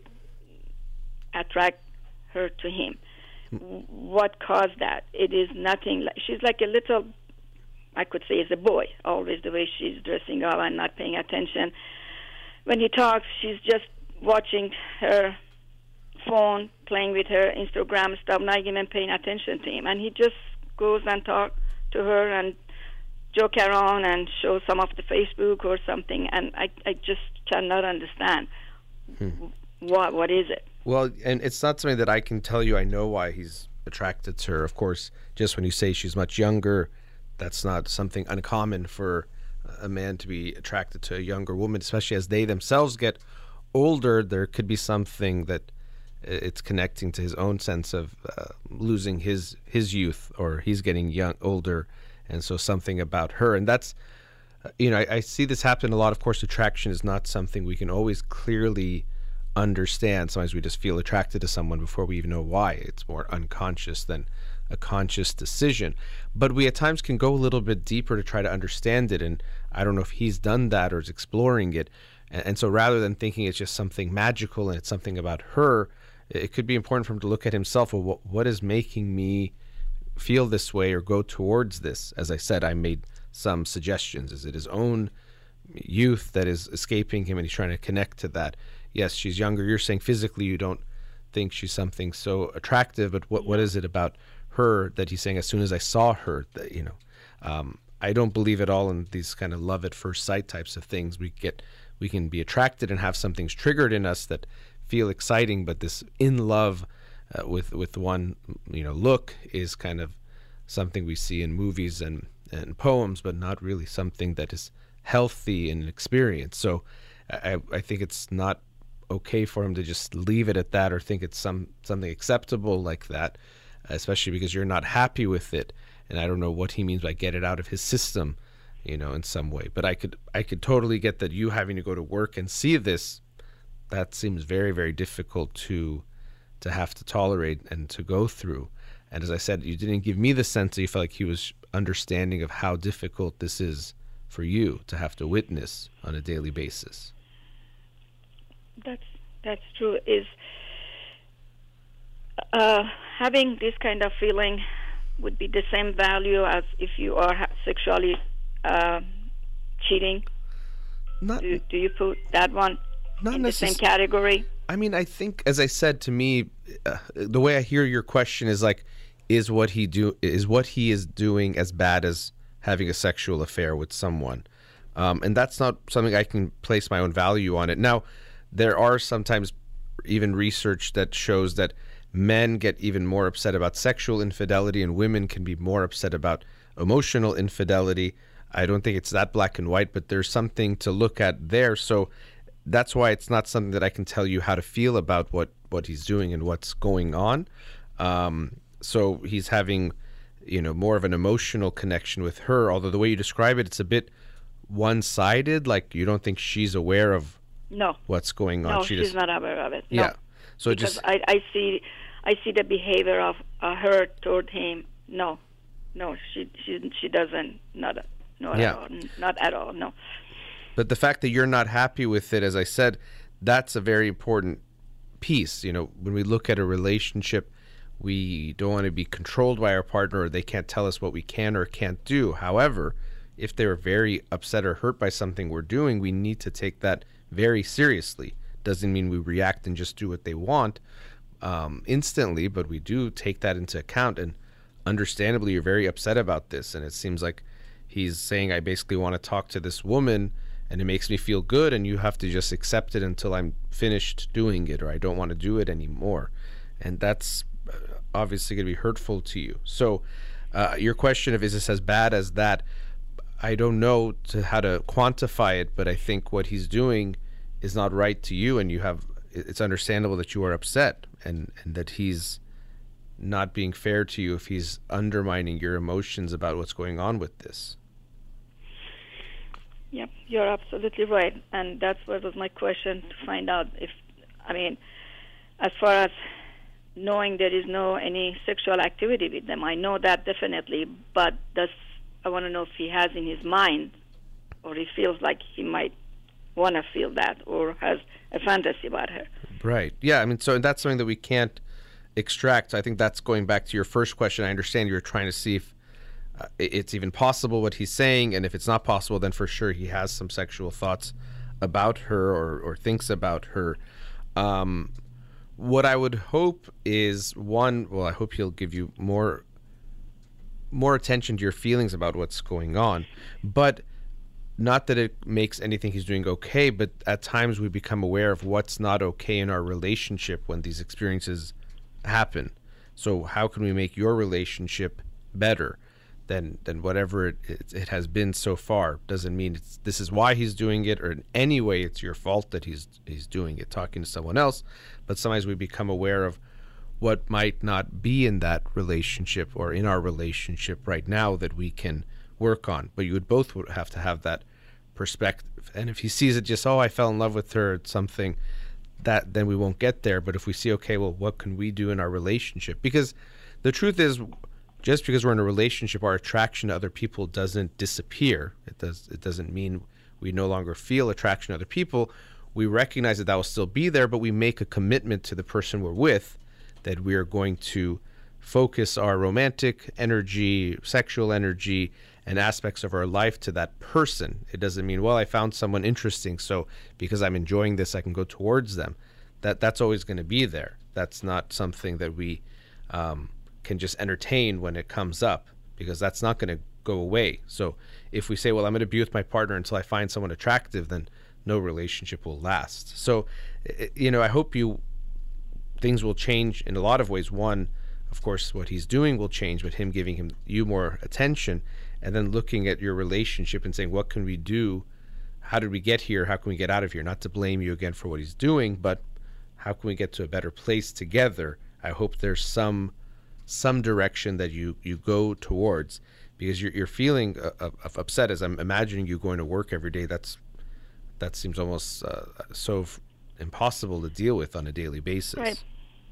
attract her to him. What caused that? It is nothing. Like, she's like a little, I could say, is a boy. Always the way she's dressing up and not paying attention. When he talks, she's just watching her phone, playing with her Instagram stuff, not even paying attention to him. And he just goes and talks to her and joke around and show some of the Facebook or something. And I, I just cannot understand hmm. what what is it. Well, and it's not something that I can tell you I know why he's attracted to her. Of course, just when you say she's much younger, that's not something uncommon for a man to be attracted to a younger woman, especially as they themselves get older. There could be something that it's connecting to his own sense of uh, losing his his youth, or he's getting young, older, and so something about her. And that's, you know, I, I see this happen a lot. Of course, attraction is not something we can always clearly understand. Sometimes we just feel attracted to someone before we even know why. It's more unconscious than a conscious decision. But we at times can go a little bit deeper to try to understand it. And I don't know if he's done that or is exploring it. And, and so rather than thinking it's just something magical and it's something about her, it could be important for him to look at himself. Well, what, what is making me feel this way or go towards this? As I said, I made some suggestions. Is it his own youth that is escaping him and he's trying to connect to that? Yes, she's younger. You're saying physically you don't think she's something so attractive, but what what is it about her that he's saying as soon as I saw her, that, you know, um, I don't believe at all in these kind of love at first sight types of things. We get, we can be attracted and have some things triggered in us that feel exciting, but this in love uh, with with one, you know, look is kind of something we see in movies and, and poems, but not really something that is healthy in experience. So I, I think it's not okay for him to just leave it at that or think it's some something acceptable like that, especially because you're not happy with it. And I don't know what he means by get it out of his system, you know, in some way. But I could I could totally get that you having to go to work and see this, that seems very, very difficult to to have to tolerate and to go through. And as I said, you didn't give me the sense that you felt like he was understanding of how difficult this is for you to have to witness on a daily basis. That's that's true. Is uh, having this kind of feeling would be the same value as if you are ha- sexually uh, cheating? Not, do, do you put that one not in the same category? I mean, I think, as I said, to me, uh, the way I hear your question is like, is what he do is what he is doing as bad as having a sexual affair with someone? Um, and that's not something I can place my own value on it. Now, there are sometimes even research that shows that men get even more upset about sexual infidelity and women can be more upset about emotional infidelity. I don't think it's that black and white, but there's something to look at there. So that's why it's not something that I can tell you how to feel about what, what he's doing and what's going on. Um, so he's having, you know, more of an emotional connection with her, although the way you describe it, it's a bit one-sided, like you don't think she's aware of no what's going on. No, she she's just, not aware of it. No. Yeah. So because just I, I see I see the behavior of uh, her toward him. No, no, she she she doesn't. Not not yeah. at all. Not at all. No. But the fact that you're not happy with it, as I said, that's a very important piece. You know, when we look at a relationship, we don't want to be controlled by our partner, or they can't tell us what we can or can't do. However, if they're very upset or hurt by something we're doing, we need to take that very seriously. Doesn't mean we react and just do what they want um, instantly, but we do take that into account. And understandably, you're very upset about this. And it seems like he's saying, I basically want to talk to this woman and it makes me feel good, and you have to just accept it until I'm finished doing it, or I don't want to do it anymore. And that's obviously going to be hurtful to you. So uh, your question of is this as bad as that, I don't know to how to quantify it, but I think what he's doing is not right to you, and you have it's understandable that you are upset and, and that he's not being fair to you if he's undermining your emotions about what's going on with this. Yep, you're absolutely right. And that's what was my question, to find out if, I mean, as far as knowing there is no any sexual activity with them, I know that definitely, but does I want to know if he has in his mind, or he feels like he might want to feel that, or has a fantasy about her. Right. Yeah, I mean, so that's something that we can't extract. I think that's going back to your first question. I understand you're trying to see if uh, it's even possible what he's saying, and if it's not possible, then for sure he has some sexual thoughts about her, or, or thinks about her. Um, what I would hope is, one, well, I hope he'll give you more more attention to your feelings about what's going on, but not that it makes anything he's doing okay, but at times we become aware of what's not okay in our relationship when these experiences happen. So how can we make your relationship better than than whatever it, it, it has been so far? Doesn't mean it's, this is why he's doing it, or in any way it's your fault that he's he's doing it, talking to someone else. But sometimes we become aware of what might not be in that relationship or in our relationship right now that we can work on. But you would both would have to have that perspective. And if he sees it just, oh, I fell in love with her, it's something, that then we won't get there. But if we see, okay, well, what can we do in our relationship? Because the truth is, just because we're in a relationship, our attraction to other people doesn't disappear. It does. It doesn't mean we no longer feel attraction to other people. We recognize that that will still be there, but we make a commitment to the person we're with that we are going to focus our romantic energy, sexual energy, and aspects of our life to that person. It doesn't mean, well, I found someone interesting, so because I'm enjoying this, I can go towards them. That that's always going to be there. That's not something that we um, can just entertain when it comes up, because that's not going to go away. So if we say, well, I'm going to be with my partner until I find someone attractive, then no relationship will last. So, you know, I hope you things will change in a lot of ways. One, of course, what he's doing will change, but him giving him you more attention, and then looking at your relationship and saying, what can we do? How did we get here? How can we get out of here? Not to blame you again for what he's doing, but how can we get to a better place together? I hope there's some some direction that you, you go towards, because you're, you're feeling uh, upset as I'm imagining you going to work every day. That's that seems almost uh, so f- impossible to deal with on a daily basis. Right.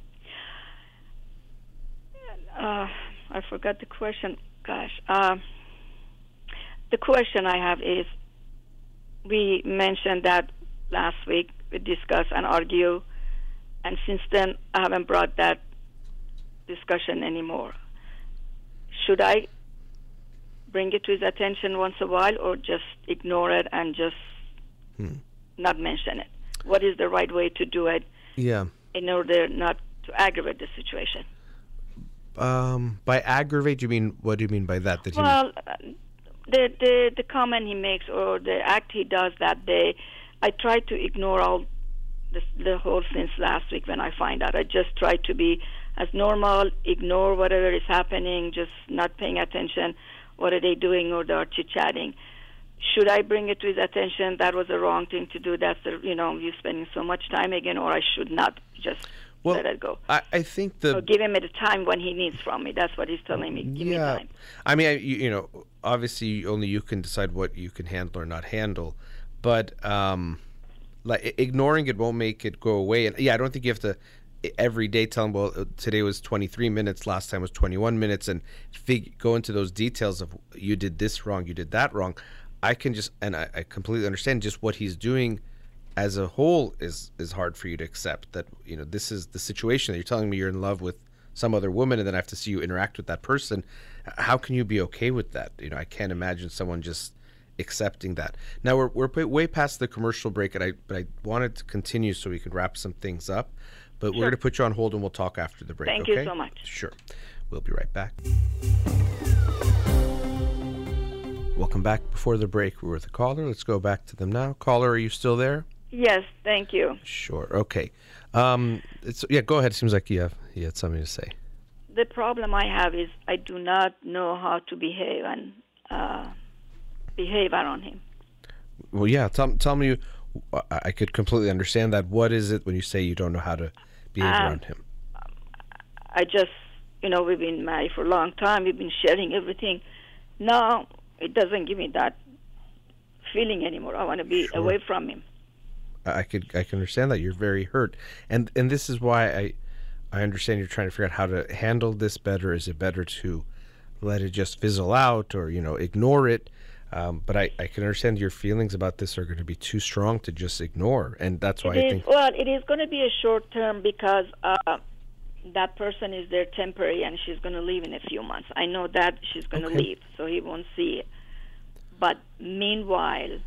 Uh, I forgot the question. Gosh. Uh, the question I have is, we mentioned that last week, we discussed and argue, and since then I haven't brought that discussion anymore. Should I bring it to his attention once a while, or just ignore it and just hmm. not mention it? What is the right way to do it yeah. in order not to aggravate the situation? Um, by aggravate, you mean, what do you mean by that? that well, he... the, the the comment he makes or the act he does that day, I try to ignore all the, the whole since last week when I find out. I just try to be as normal, ignore whatever is happening, just not paying attention. What are they doing, or they're chit-chatting? Should I bring it to his attention? That was the wrong thing to do. That's the, you know, you're spending so much time again, or I should not just well, let it go. I, I think the... So give him the time when he needs from me. That's what he's telling me. Give yeah. me time. I mean, I, you, you know, obviously only you can decide what you can handle or not handle. But um, like ignoring it won't make it go away. And yeah, I don't think you have to every day tell him, well, today was twenty-three minutes, last time was twenty-one minutes, and fig- go into those details of you did this wrong, you did that wrong. I can just, and I, I completely understand just what he's doing as a whole is is hard for you to accept, that, you know, this is the situation that you're telling me you're in love with some other woman, and then I have to see you interact with that person. How can you be okay with that? You know, I can't imagine someone just accepting that. Now we're we're way past the commercial break, and I but I wanted to continue so we could wrap some things up. But sure. We're going to put you on hold, and we'll talk after the break. Thank okay? you so much. Sure. We'll be right back. Welcome back. Before the break, we were with the caller. Let's go back to them now. Caller, are you still there? Yes, thank you. Sure. Okay. Um, it's, yeah, go ahead. It seems like you have you had something to say. The problem I have is I do not know how to behave and uh, behave around him. Well, yeah. Tell, tell me, I could completely understand that. What is it when you say you don't know how to behave um, around him? I just, you know, we've been married for a long time. We've been sharing everything. Now, it doesn't give me that feeling anymore. I want to be sure. away from him. I could I can understand that. You're very hurt. And and this is why I I understand you're trying to figure out how to handle this better. Is it better to let it just fizzle out, or, you know, ignore it? Um, but I, I can understand your feelings about this are going to be too strong to just ignore. And that's why it I is, think... Well, it is going to be a short term because uh, that person is there temporary and she's going to leave in a few months. I know that she's going to okay. leave, so he won't see it. But meanwhile,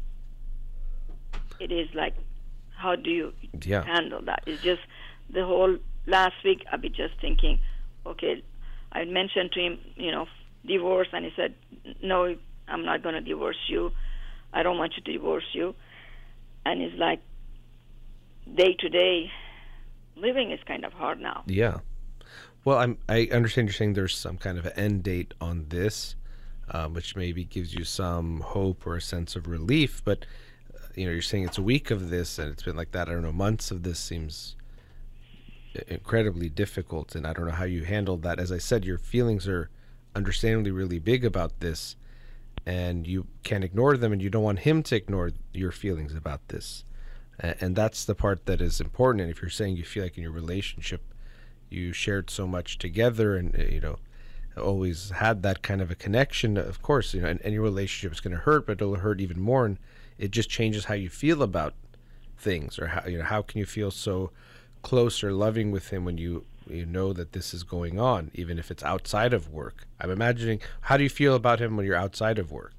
it is like, how do you yeah. handle that? It's just the whole last week I'd be just thinking, okay, I mentioned to him, you know, divorce, and he said, no, I'm not going to divorce you. I don't want you to divorce you. And it's like day to day living is kind of hard now. Yeah. Well, I'm, I understand you're saying there's some kind of an end date on this, um, which maybe gives you some hope or a sense of relief. But, uh, you know, you're saying it's a week of this and it's been like that. I don't know, months of this seems incredibly difficult. And I don't know how you handled that. As I said, your feelings are understandably really big about this, and you can't ignore them, and you don't want him to ignore your feelings about this. And that's the part that is important. And if you're saying you feel like in your relationship you shared so much together and, you know, always had that kind of a connection, of course, you know, and any relationship is going to hurt, but it'll hurt even more. And it just changes how you feel about things, or how, you know, how can you feel so close or loving with him when you you know that this is going on, even if it's outside of work. I'm imagining, how do you feel about him when you're outside of work?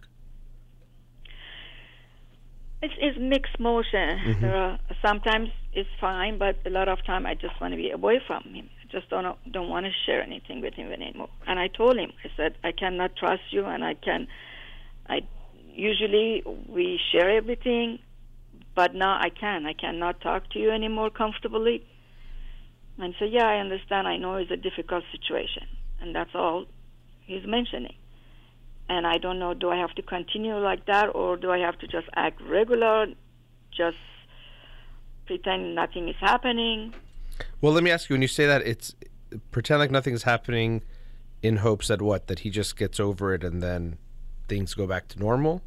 It's, it's mixed motion. Mm-hmm. There are, sometimes it's fine, but a lot of time I just want to be away from him. I just don't don't want to share anything with him anymore. And I told him, I said, I cannot trust you, and I can. I usually we share everything, but now I can. I cannot talk to you anymore comfortably. And so, yeah, I understand. I know it's a difficult situation, and that's all he's mentioning. And I don't know, do I have to continue like that, or do I have to just act regular, just pretend nothing is happening? Well, let me ask you, when you say that, it's pretend like nothing is happening in hopes that what? That he just gets over it and then things go back to normal?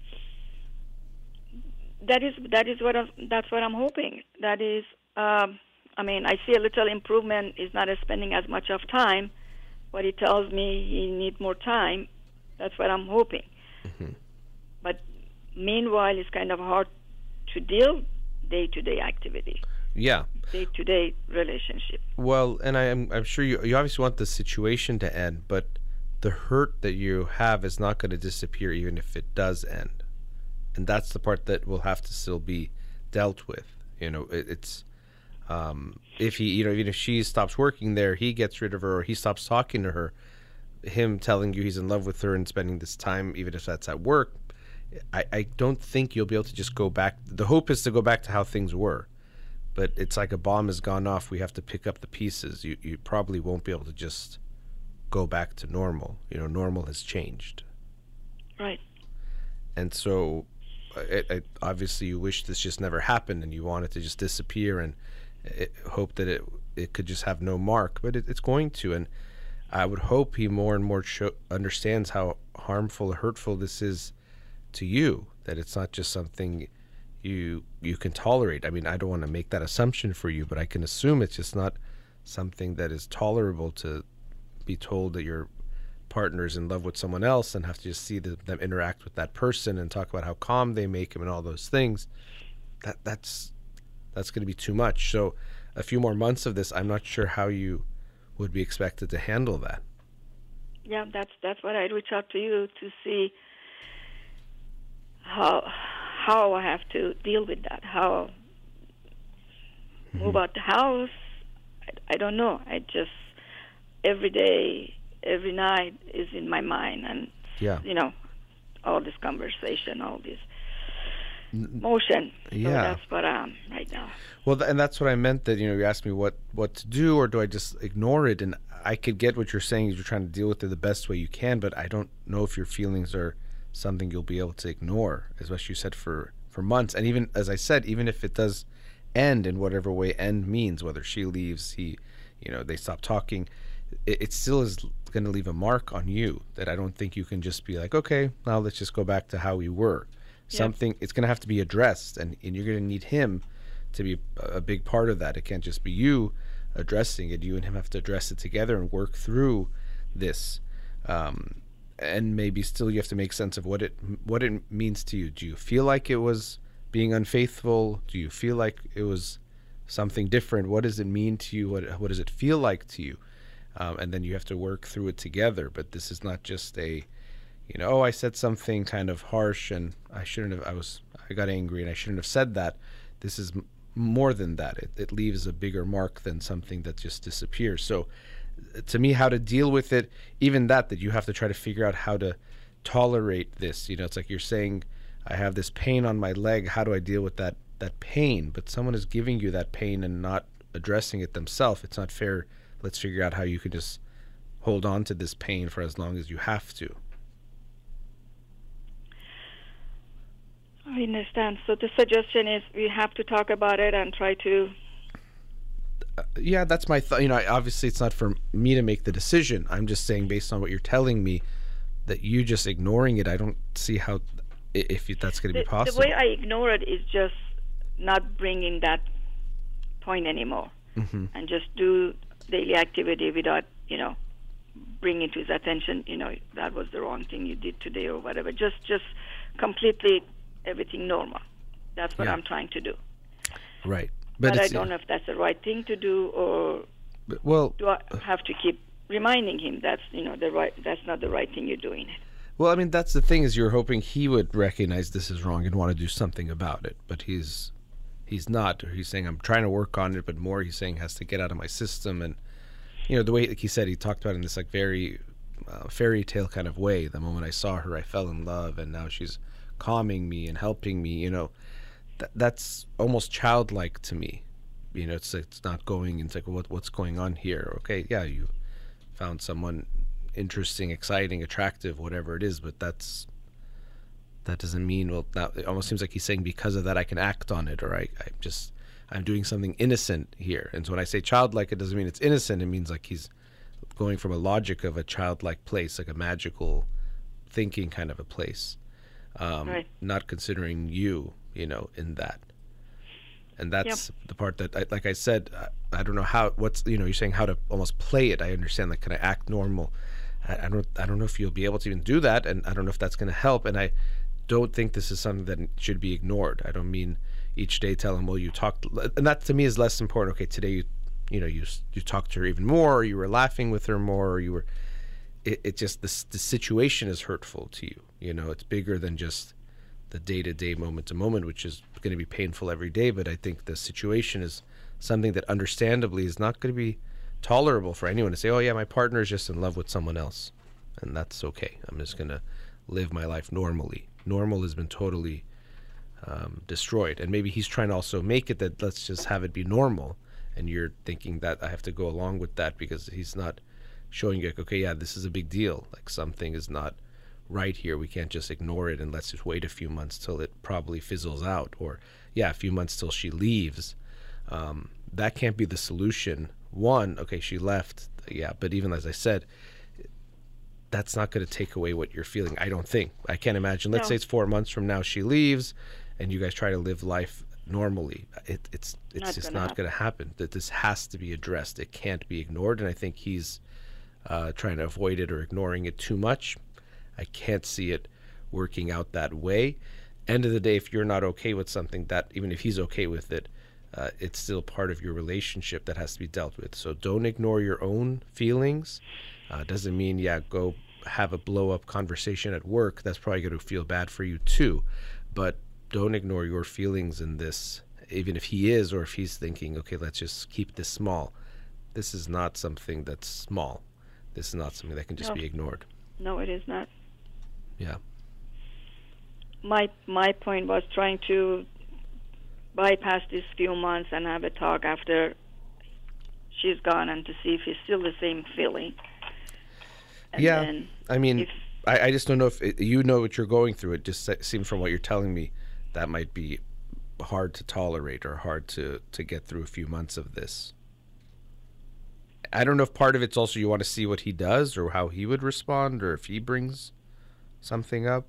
That is that is what I'm, that's what I'm hoping. That is, um, I mean, I see a little improvement. He's not spending as much of time, but he tells me he needs more time. That's what I'm hoping. Mm-hmm. But meanwhile, it's kind of hard to deal day-to-day activity. Yeah. Day-to-day relationship. Well, and I am I'm sure you you obviously want the situation to end, but the hurt that you have is not going to disappear even if it does end. And that's the part that will have to still be dealt with. You know, it, it's um, if he, you know, even if she stops working there, he gets rid of her, or he stops talking to her. Him telling you he's in love with her and spending this time, even if that's at work, I, I don't think you'll be able to just go back. The hope is to go back to how things were, but it's like a bomb has gone off. We have to pick up the pieces. You you probably won't be able to just go back to normal. You know, normal has changed. Right. And so, it, it, obviously, you wish this just never happened, and you want it to just disappear, and it, hope that it it could just have no mark. But it, it's going to, and I would hope he more and more show, understands how harmful, hurtful this is to you. That it's not just something you you can tolerate. I mean, I don't want to make that assumption for you, but I can assume it's just not something that is tolerable to be told that your partner is in love with someone else and have to just see the, them interact with that person and talk about how calm they make him and all those things. That that's that's going to be too much. So a few more months of this, I'm not sure how you would be expected to handle that. Yeah, that's that's what I'd reach out to you to see how how I have to deal with that. How mm-hmm. move out the house? I, I don't know. I just every day, every night is in my mind, and yeah, you know, all this conversation, all this motion. Yeah, so that's what I am right now. Well, and that's what I meant. That you know, you asked me what what to do, or do I just ignore it? And I could get what you're saying is you're trying to deal with it the best way you can, but I don't know if your feelings are something you'll be able to ignore, as what you said, for for months. And even as I said, even if it does end in whatever way end means, whether she leaves, he, you know, they stop talking, it, it still is going to leave a mark on you that I don't think you can just be like, okay, now let's just go back to how we were. Yep. Something, it's going to have to be addressed, and, and you're going to need him to be a big part of that. It can't just be you addressing it. You and him have to address it together and work through this. Um, and maybe still you have to make sense of what it what it means to you. Do you feel like it was being unfaithful? Do you feel like it was something different? What does it mean to you? What what does it feel like to you? Um, and then you have to work through it together. But this is not just a, you know, oh, I said something kind of harsh and I shouldn't have, I was, I got angry and I shouldn't have said that. This is m- more than that. It, it leaves a bigger mark than something that just disappears. So to me, how to deal with it, even that, that you have to try to figure out how to tolerate this. You know, it's like you're saying, I have this pain on my leg. How do I deal with that, that pain? But someone is giving you that pain and not addressing it themselves. It's not fair. Let's figure out how you can just hold on to this pain for as long as you have to. I understand. So the suggestion is we have to talk about it and try to... Uh, yeah, that's my thought. You know, obviously it's not for me to make the decision. I'm just saying, based on what you're telling me, that you just ignoring it, I don't see how, if that's going to be possible. The way I ignore it is just not bringing that point anymore, mm-hmm. and just do daily activity without, you know, bringing to his attention, you know, that was the wrong thing you did today or whatever. Just, just completely everything normal. That's what yeah. I'm trying to do. Right. But, but I don't know if that's the right thing to do, or but, well, do I have to keep reminding him that's, you know, the right, that's not the right thing you're doing. Well, I mean, that's the thing, is you're hoping he would recognize this is wrong and want to do something about it, but he's he's not. Or he's saying, I'm trying to work on it, but more he's saying has to get out of my system. And, you know, the way, like he said, he talked about it in this like very uh, fairy tale kind of way. The moment I saw her, I fell in love, and now she's calming me and helping me, you know. Th- that's almost childlike to me. You know, it's it's not going. It's like, what what's going on here? Okay, yeah, you found someone interesting, exciting, attractive, whatever it is, but that's that doesn't mean, well, now it almost seems like he's saying because of that I can act on it, or I, I just I'm doing something innocent here. And so when I say childlike, it doesn't mean it's innocent. It means like he's going from a logic of a childlike place, like a magical thinking kind of a place, um, right. not considering you, you know, in that. And that's yep. the part that, I, like I said, I, I don't know how, what's, you know, you're saying how to almost play it. I understand, like, can I act normal? I, I don't, I don't know if you'll be able to even do that. And I don't know if that's going to help. And I don't think this is something that should be ignored. I don't mean each day tell him, well, you talked, and that to me is less important. Okay, today you, you know, you you talked to her even more, or you were laughing with her more, or you were, it, it just, the, the situation is hurtful to you. You know, it's bigger than just the day-to-day, moment-to-moment, which is going to be painful every day. But I think the situation is something that understandably is not going to be tolerable for anyone to say, oh yeah, my partner is just in love with someone else, and that's okay. I'm just going to live my life normally. Normal has been totally um, destroyed. And maybe he's trying to also make it that let's just have it be normal. And you're thinking that I have to go along with that because he's not showing you, like, okay, yeah, this is a big deal. Like, something is not right here. We can't just ignore it and let's just wait a few months till it probably fizzles out. Or, yeah, a few months till she leaves. Um, that can't be the solution. One, okay, she left. Yeah, but even as I said, that's not going to take away what you're feeling, I don't think. I can't imagine. Let's no. say it's four months from now she leaves and you guys try to live life normally. It, it's it's not just gonna not happen. going to happen. That this has to be addressed. It can't be ignored. And I think he's uh, trying to avoid it or ignoring it too much. I can't see it working out that way. End of the day, if you're not okay with something, that even if he's okay with it, uh, it's still part of your relationship that has to be dealt with. So don't ignore your own feelings. Uh, doesn't mean, yeah, go have a blow-up conversation at work. That's probably going to feel bad for you too. But don't ignore your feelings in this, even if he is, or if he's thinking, okay, let's just keep this small. This is not something that's small. This is not something that can just No. be ignored. No, it is not. Yeah. My my point was trying to bypass these few months and have a talk after she's gone and to see if it's still the same feeling. And yeah, then I mean, if, I, I just don't know if it, you know what you're going through. It just se- seems from what you're telling me that might be hard to tolerate or hard to, to get through a few months of this. I don't know if part of it's also you want to see what he does or how he would respond or if he brings something up.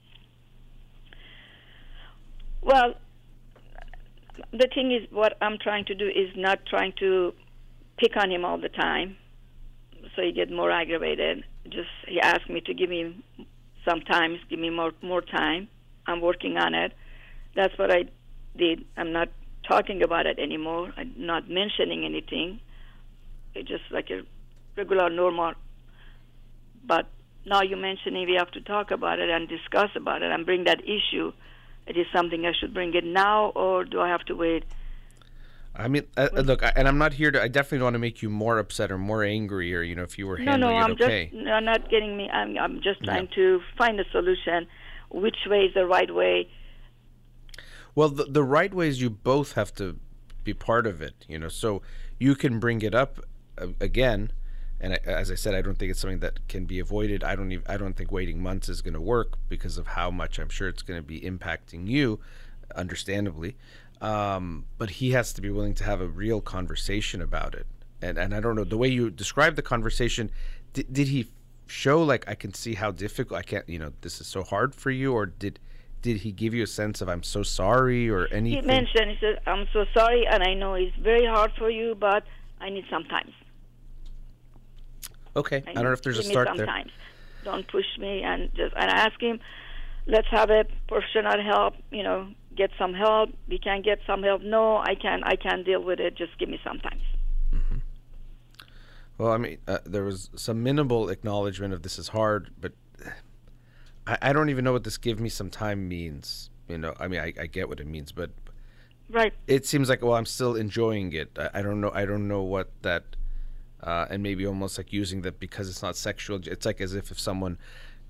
Well, the thing is, what I'm trying to do is not trying to pick on him all the time, so he get more aggravated. Just he asked me to give me sometimes give me more more time. I'm working on it. That's what I did. I'm not talking about it anymore. I'm not mentioning anything. It's just like a regular, normal. But now you're mentioning we have to talk about it and discuss about it and bring that issue. It is something I should bring it now, or do I have to wait? I mean, uh, look, I, and I'm not here to, I definitely don't want to make you more upset or more angry or, you know, if you were No, handling no, it I'm okay. just no, not getting me. I'm, I'm just trying Yeah. to find a solution. Which way is the right way? Well, the, the right way is you both have to be part of it, you know, so you can bring it up uh, again. And I, as I said, I don't think it's something that can be avoided. I don't even, I don't think waiting months is going to work because of how much I'm sure it's going to be impacting you, understandably. Um, but he has to be willing to have a real conversation about it. And and I don't know, the way you described the conversation, did, did he show, like, I can see how difficult, I can't, you know, this is so hard for you, or did did he give you a sense of I'm so sorry or anything? He mentioned, he said, I'm so sorry, and I know it's very hard for you, but I need some time. Okay, I, I don't know if there's a start there. Sometimes. Don't push me, and just and I ask him, let's have a professional help, you know, get some help. We can get some help. No, I can I can deal with it. Just give me some time. Mm-hmm. Well, I mean, uh, there was some minimal acknowledgement of this is hard, but I, I don't even know what this give me some time means. You know, I mean, I, I get what it means, but right. It seems like, well, I'm still enjoying it. I, I don't know. I don't know what that, uh, and maybe almost like using that because it's not sexual. It's like as if if someone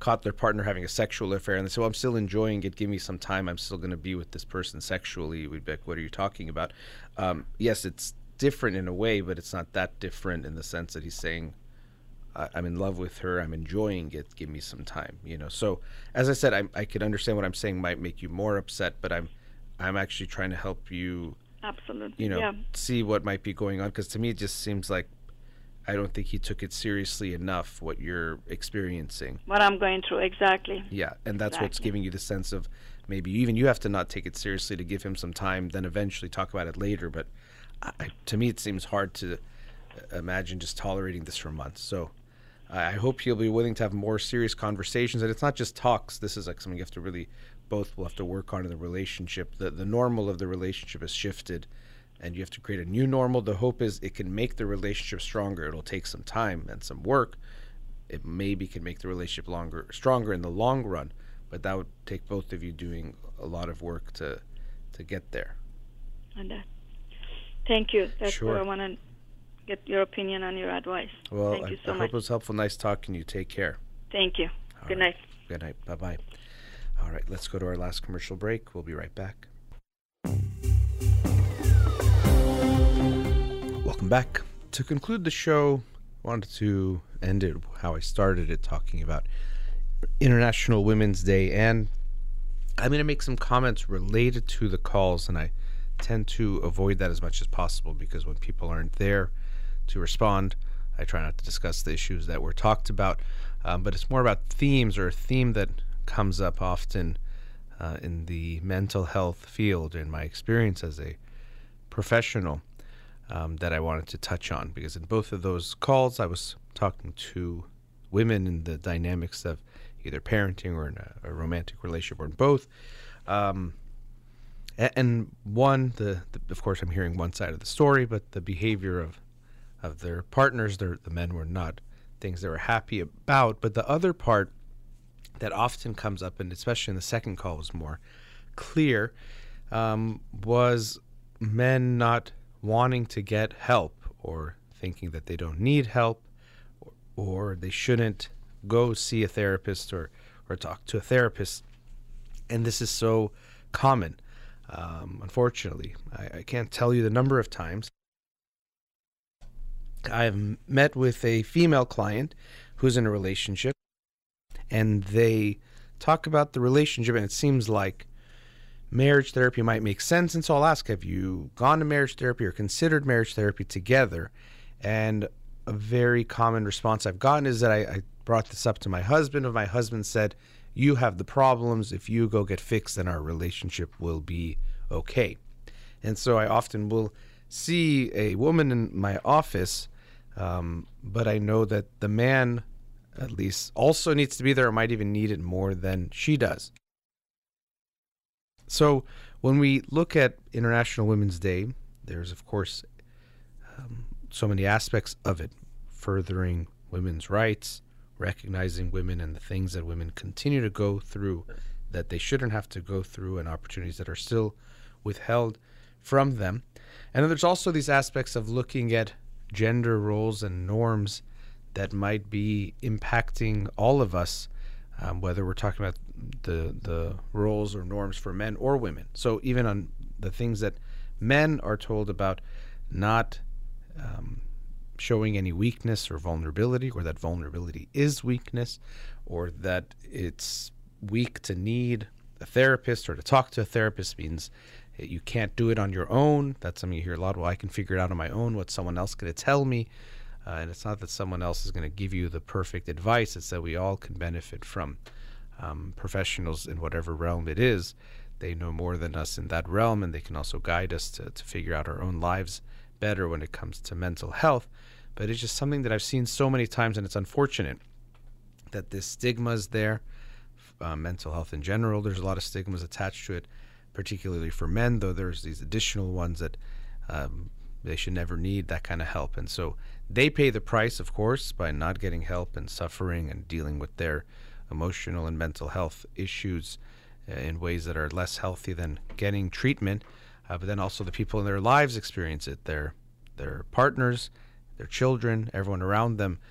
caught their partner having a sexual affair and they say, well, I'm still enjoying it, give me some time, I'm still going to be with this person sexually, we'd be like, what are you talking about? Um, yes, it's different in a way, but it's not that different in the sense that he's saying, I'm in love with her, I'm enjoying it, give me some time, you know. So as I said, I, I could understand what I'm saying might make you more upset, but I'm I'm actually trying to help you, absolutely, you know, yeah. see what might be going on, because to me it just seems like I don't think he took it seriously enough, what you're experiencing. What I'm going through, exactly. Yeah, and that's exactly. what's giving you the sense of maybe even you have to not take it seriously to give him some time, then eventually talk about it later. But I, to me it seems hard to imagine just tolerating this for months. So I hope you'll be willing to have more serious conversations. And it's not just talks. This is like something you have to really, both will have to work on in the relationship. The the normal of the relationship has shifted, and you have to create a new normal. The hope is it can make the relationship stronger. It'll take some time and some work. It maybe can make the relationship longer, stronger in the long run, but that would take both of you doing a lot of work to to get there. And uh, thank you. That's Sure. what I want to get your opinion and your advice. Well, Thank I, you so I much. hope it was helpful. Nice talking to you. Take care. Thank you. All Good right. night. Good night. Bye-bye. All right, let's go to our last commercial break. We'll be right back. Welcome back. To conclude the show, I wanted to end it how I started it, talking about International Women's Day. And I'm going to make some comments related to the calls, and I tend to avoid that as much as possible because when people aren't there to respond, I try not to discuss the issues that were talked about. Um, but it's more about themes, or a theme that comes up often uh, in the mental health field, in my experience as a professional, um, that I wanted to touch on. Because in both of those calls, I was talking to women in the dynamics of either parenting or in a, a romantic relationship, or in both. Um, and one, the, the of course, I'm hearing one side of the story, but the behavior of of their partners, their, the men were not things they were happy about. But the other part that often comes up, and especially in the second call was more clear, um, was men not wanting to get help, or thinking that they don't need help, or, or they shouldn't go see a therapist or, or talk to a therapist. And this is so common, um, unfortunately. I, I can't tell you the number of times I've met with a female client who's in a relationship, and they talk about the relationship, and it seems like marriage therapy might make sense. And so I'll ask, have you gone to marriage therapy or considered marriage therapy together? And a very common response I've gotten is that I, I brought this up to my husband, and my husband said, you have the problems. If you go get fixed, then our relationship will be okay. And so I often will see a woman in my office, um, but I know that the man at least also needs to be there, or might even need it more than she does. So when we look at International Women's Day, there's of course um, so many aspects of it: furthering women's rights, recognizing women and the things that women continue to go through that they shouldn't have to go through, and opportunities that are still withheld from them. And then there's also these aspects of looking at gender roles and norms that might be impacting all of us, um, whether we're talking about the the roles or norms for men or women. So even on the things that men are told about not um, showing any weakness or vulnerability, or that vulnerability is weakness, or that it's weak to need a therapist or to talk to a therapist means you can't do it on your own. That's something you hear a lot. Well, I can figure it out on my own. What's someone else going to tell me? Uh, and it's not that someone else is going to give you the perfect advice. It's that we all can benefit from um, professionals in whatever realm it is. They know more than us in that realm, and they can also guide us to, to figure out our own lives better when it comes to mental health. But it's just something that I've seen so many times, and it's unfortunate that this stigma is there. Uh, mental health in general, there's a lot of stigmas attached to it, particularly for men, though there's these additional ones that um, they should never need that kind of help. And so they pay the price, of course, by not getting help and suffering and dealing with their emotional and mental health issues uh, in ways that are less healthy than getting treatment. Uh, but then also the people in their lives experience it, their their partners, their children, everyone around them,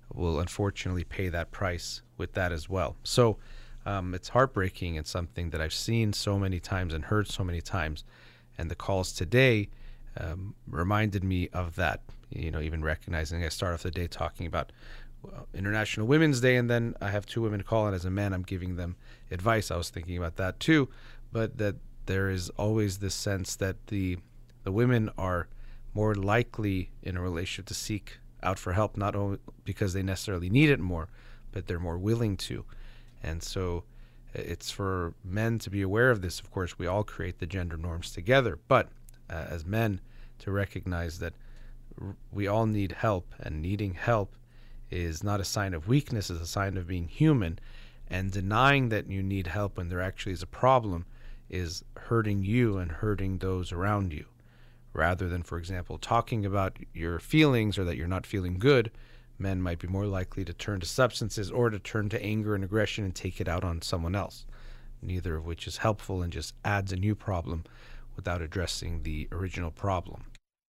will unfortunately pay that price with that as well. So um, it's heartbreaking and something that I've seen so many times and heard so many times. And the calls today um, reminded me of that, you know, even recognizing I start off the day talking about well, International Women's Day, and then I have two women call, and as a man, I'm giving them advice. I was thinking about that too, but that there is always this sense that the the women are more likely in a relationship to seek out for help, not only because they necessarily need it more, but they're more willing to. And so it's for men to be aware of this. Of course, we all create the gender norms together, but uh, as men, to recognize that r- we all need help, and needing help is not a sign of weakness, it's a sign of being human. And denying that you need help when there actually is a problem is hurting you and hurting those around you. Rather than, for example, talking about your feelings or that you're not feeling good, men might be more likely to turn to substances or to turn to anger and aggression and take it out on someone else, neither of which is helpful and just adds a new problem without addressing the original problem.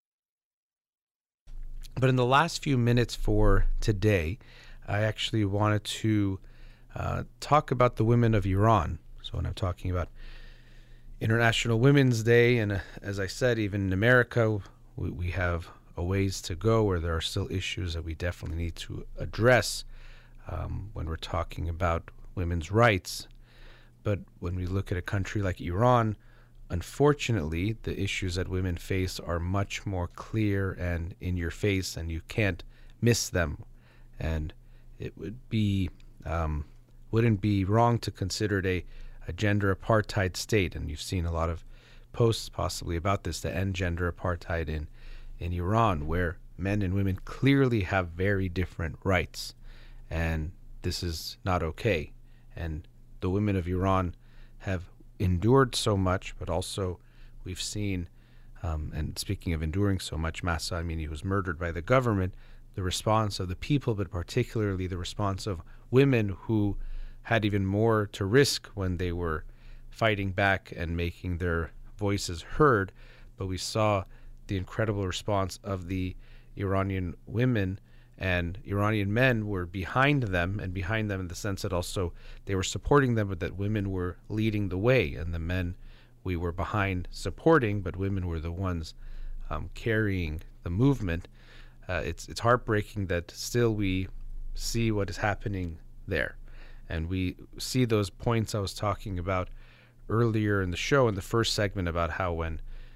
But in the last few minutes for today, I actually wanted to uh, talk about the women of Iran. So when I'm talking about International Women's Day, and uh, as I said, even in America, we, we have a ways to go where there are still issues that we definitely need to address um, when we're talking about women's rights. But when we look at a country like Iran, unfortunately, the issues that women face are much more clear and in your face, and you can't miss them. And it would be um, wouldn't be wrong to consider it a a gender apartheid state, and you've seen a lot of posts possibly about this, to end gender apartheid in, in Iran, where men and women clearly have very different rights, and this is not okay. And the women of Iran have endured so much, but also we've seen, um, and speaking of enduring so much, Mahsa Amini was murdered by the government, the response of the people, but particularly the response of women who had even more to risk when they were fighting back and making their voices heard. But we saw the incredible response of the Iranian women, and Iranian men were behind them, and behind them in the sense that also they were supporting them, but that women were leading the way, and the men we were behind supporting, but women were the ones um, carrying the movement. Uh, it's it's heartbreaking that still we see what is happening there. And we see those points I was talking about earlier in the show, in the first segment, about how when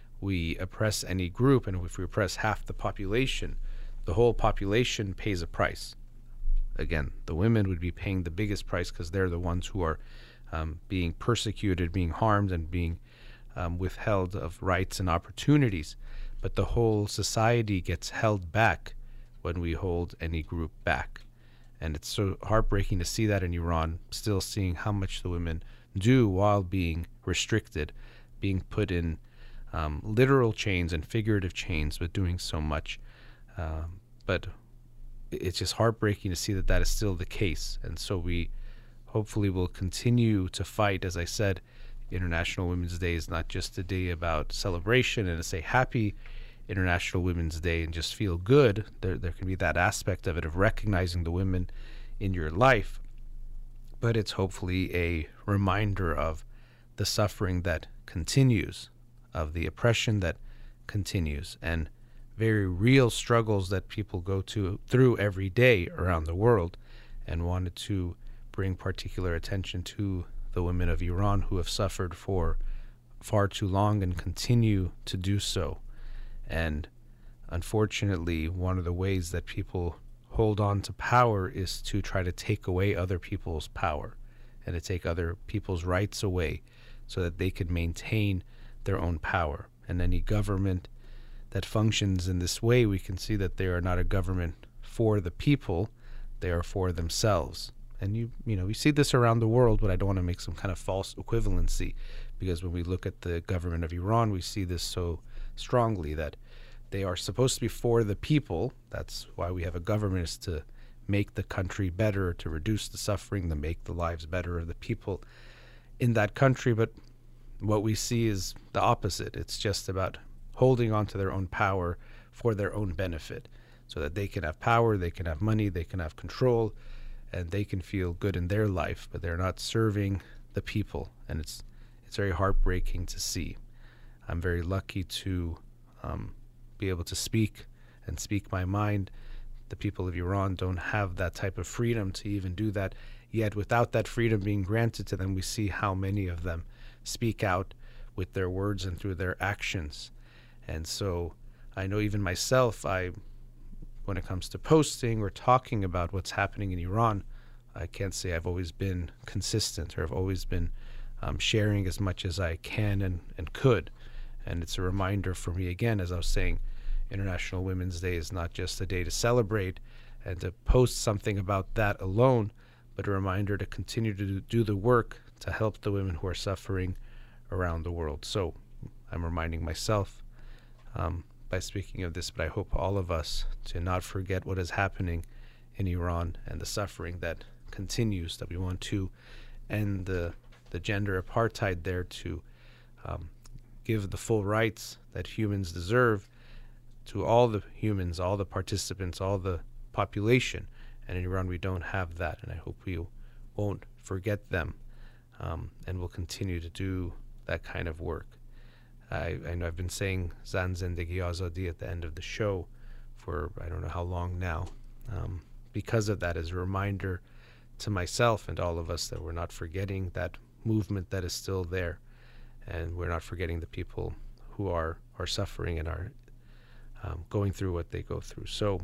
we oppress any group, and if we oppress half the population, the whole population pays a price. Again, the women would be paying the biggest price because they're the ones who are um, being persecuted, being harmed, and being um, withheld of rights and opportunities. But the whole society gets held back when we hold any group back. And it's so heartbreaking to see that in Iran, still seeing how much the women do while being restricted, being put in um, literal chains and figurative chains, but doing so much. Um, but it's just heartbreaking to see that that is still the case. And so we hopefully will continue to fight. As I said, International Women's Day is not just a day about celebration and to say happy International Women's Day and just feel good. There there can be that aspect of it, of recognizing the women in your life, but it's hopefully a reminder of the suffering that continues, of the oppression that continues, and very real struggles that people go to through every day around the world, and wanted to bring particular attention to the women of Iran who have suffered for far too long and continue to do so. And unfortunately, one of the ways that people hold on to power is to try to take away other people's power and to take other people's rights away so that they could maintain their own power. And any government that functions in this way, we can see that they are not a government for the people, they are for themselves. And you you know, we see this around the world, but I don't want to make some kind of false equivalency, because when we look at the government of Iran, we see this so strongly, that they are supposed to be for the people. That's why we have a government, is to make the country better, to reduce the suffering, to make the lives better of the people in that country. But what we see is the opposite. It's just about holding on to their own power for their own benefit. so that they can have power, they can have money, they can have control, and they can feel good in their life, but they're not serving the people. And it's it's very heartbreaking to see. I'm very lucky to um, be able to speak and speak my mind. The people of Iran don't have that type of freedom to even do that. Yet without that freedom being granted to them, we see how many of them speak out with their words and through their actions. And so I know even myself, I, when it comes to posting or talking about what's happening in Iran, I can't say I've always been consistent, or I've always been um, sharing as much as I can and, and could. And it's a reminder for me, again, as I was saying, International Women's Day is not just a day to celebrate and to post something about that alone, but a reminder to continue to do the work to help the women who are suffering around the world. So I'm reminding myself um, by speaking of this, but I hope all of us to not forget what is happening in Iran and the suffering that continues, that we want to end the, the gender apartheid there, to um, give the full rights that humans deserve to all the humans, all the participants, all the population. And in Iran, we don't have that, and I hope we won't forget them, um, and will continue to do that kind of work. I, I know I've been saying Zan Zendegi Azadi at the end of the show for I don't know how long now, um, because of that, as a reminder to myself and all of us that we're not forgetting that movement that is still there, and we're not forgetting the people who are, are suffering and are um, going through what they go through. So,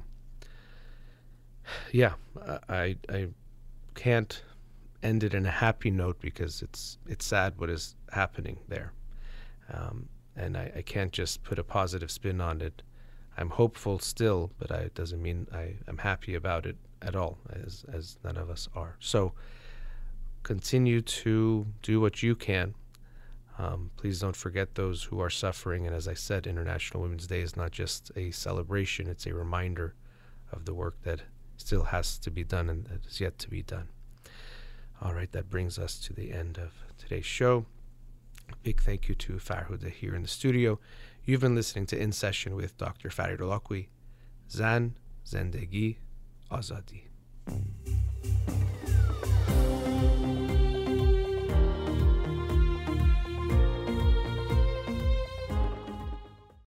yeah, I I can't end it in a happy note, because it's it's sad what is happening there, um, and I, I can't just put a positive spin on it. I'm hopeful still, but I, it doesn't mean I am happy about it at all, as as none of us are. So continue to do what you can. Um, please don't forget those who are suffering. And as I said, International Women's Day is not just a celebration, it's a reminder of the work that still has to be done and that is yet to be done. All right, that brings us to the end of today's show. A big thank you to Farhuda here in the studio. You've been listening to In Session with Doctor Farid Holakwi. Zan Zendegi Azadi.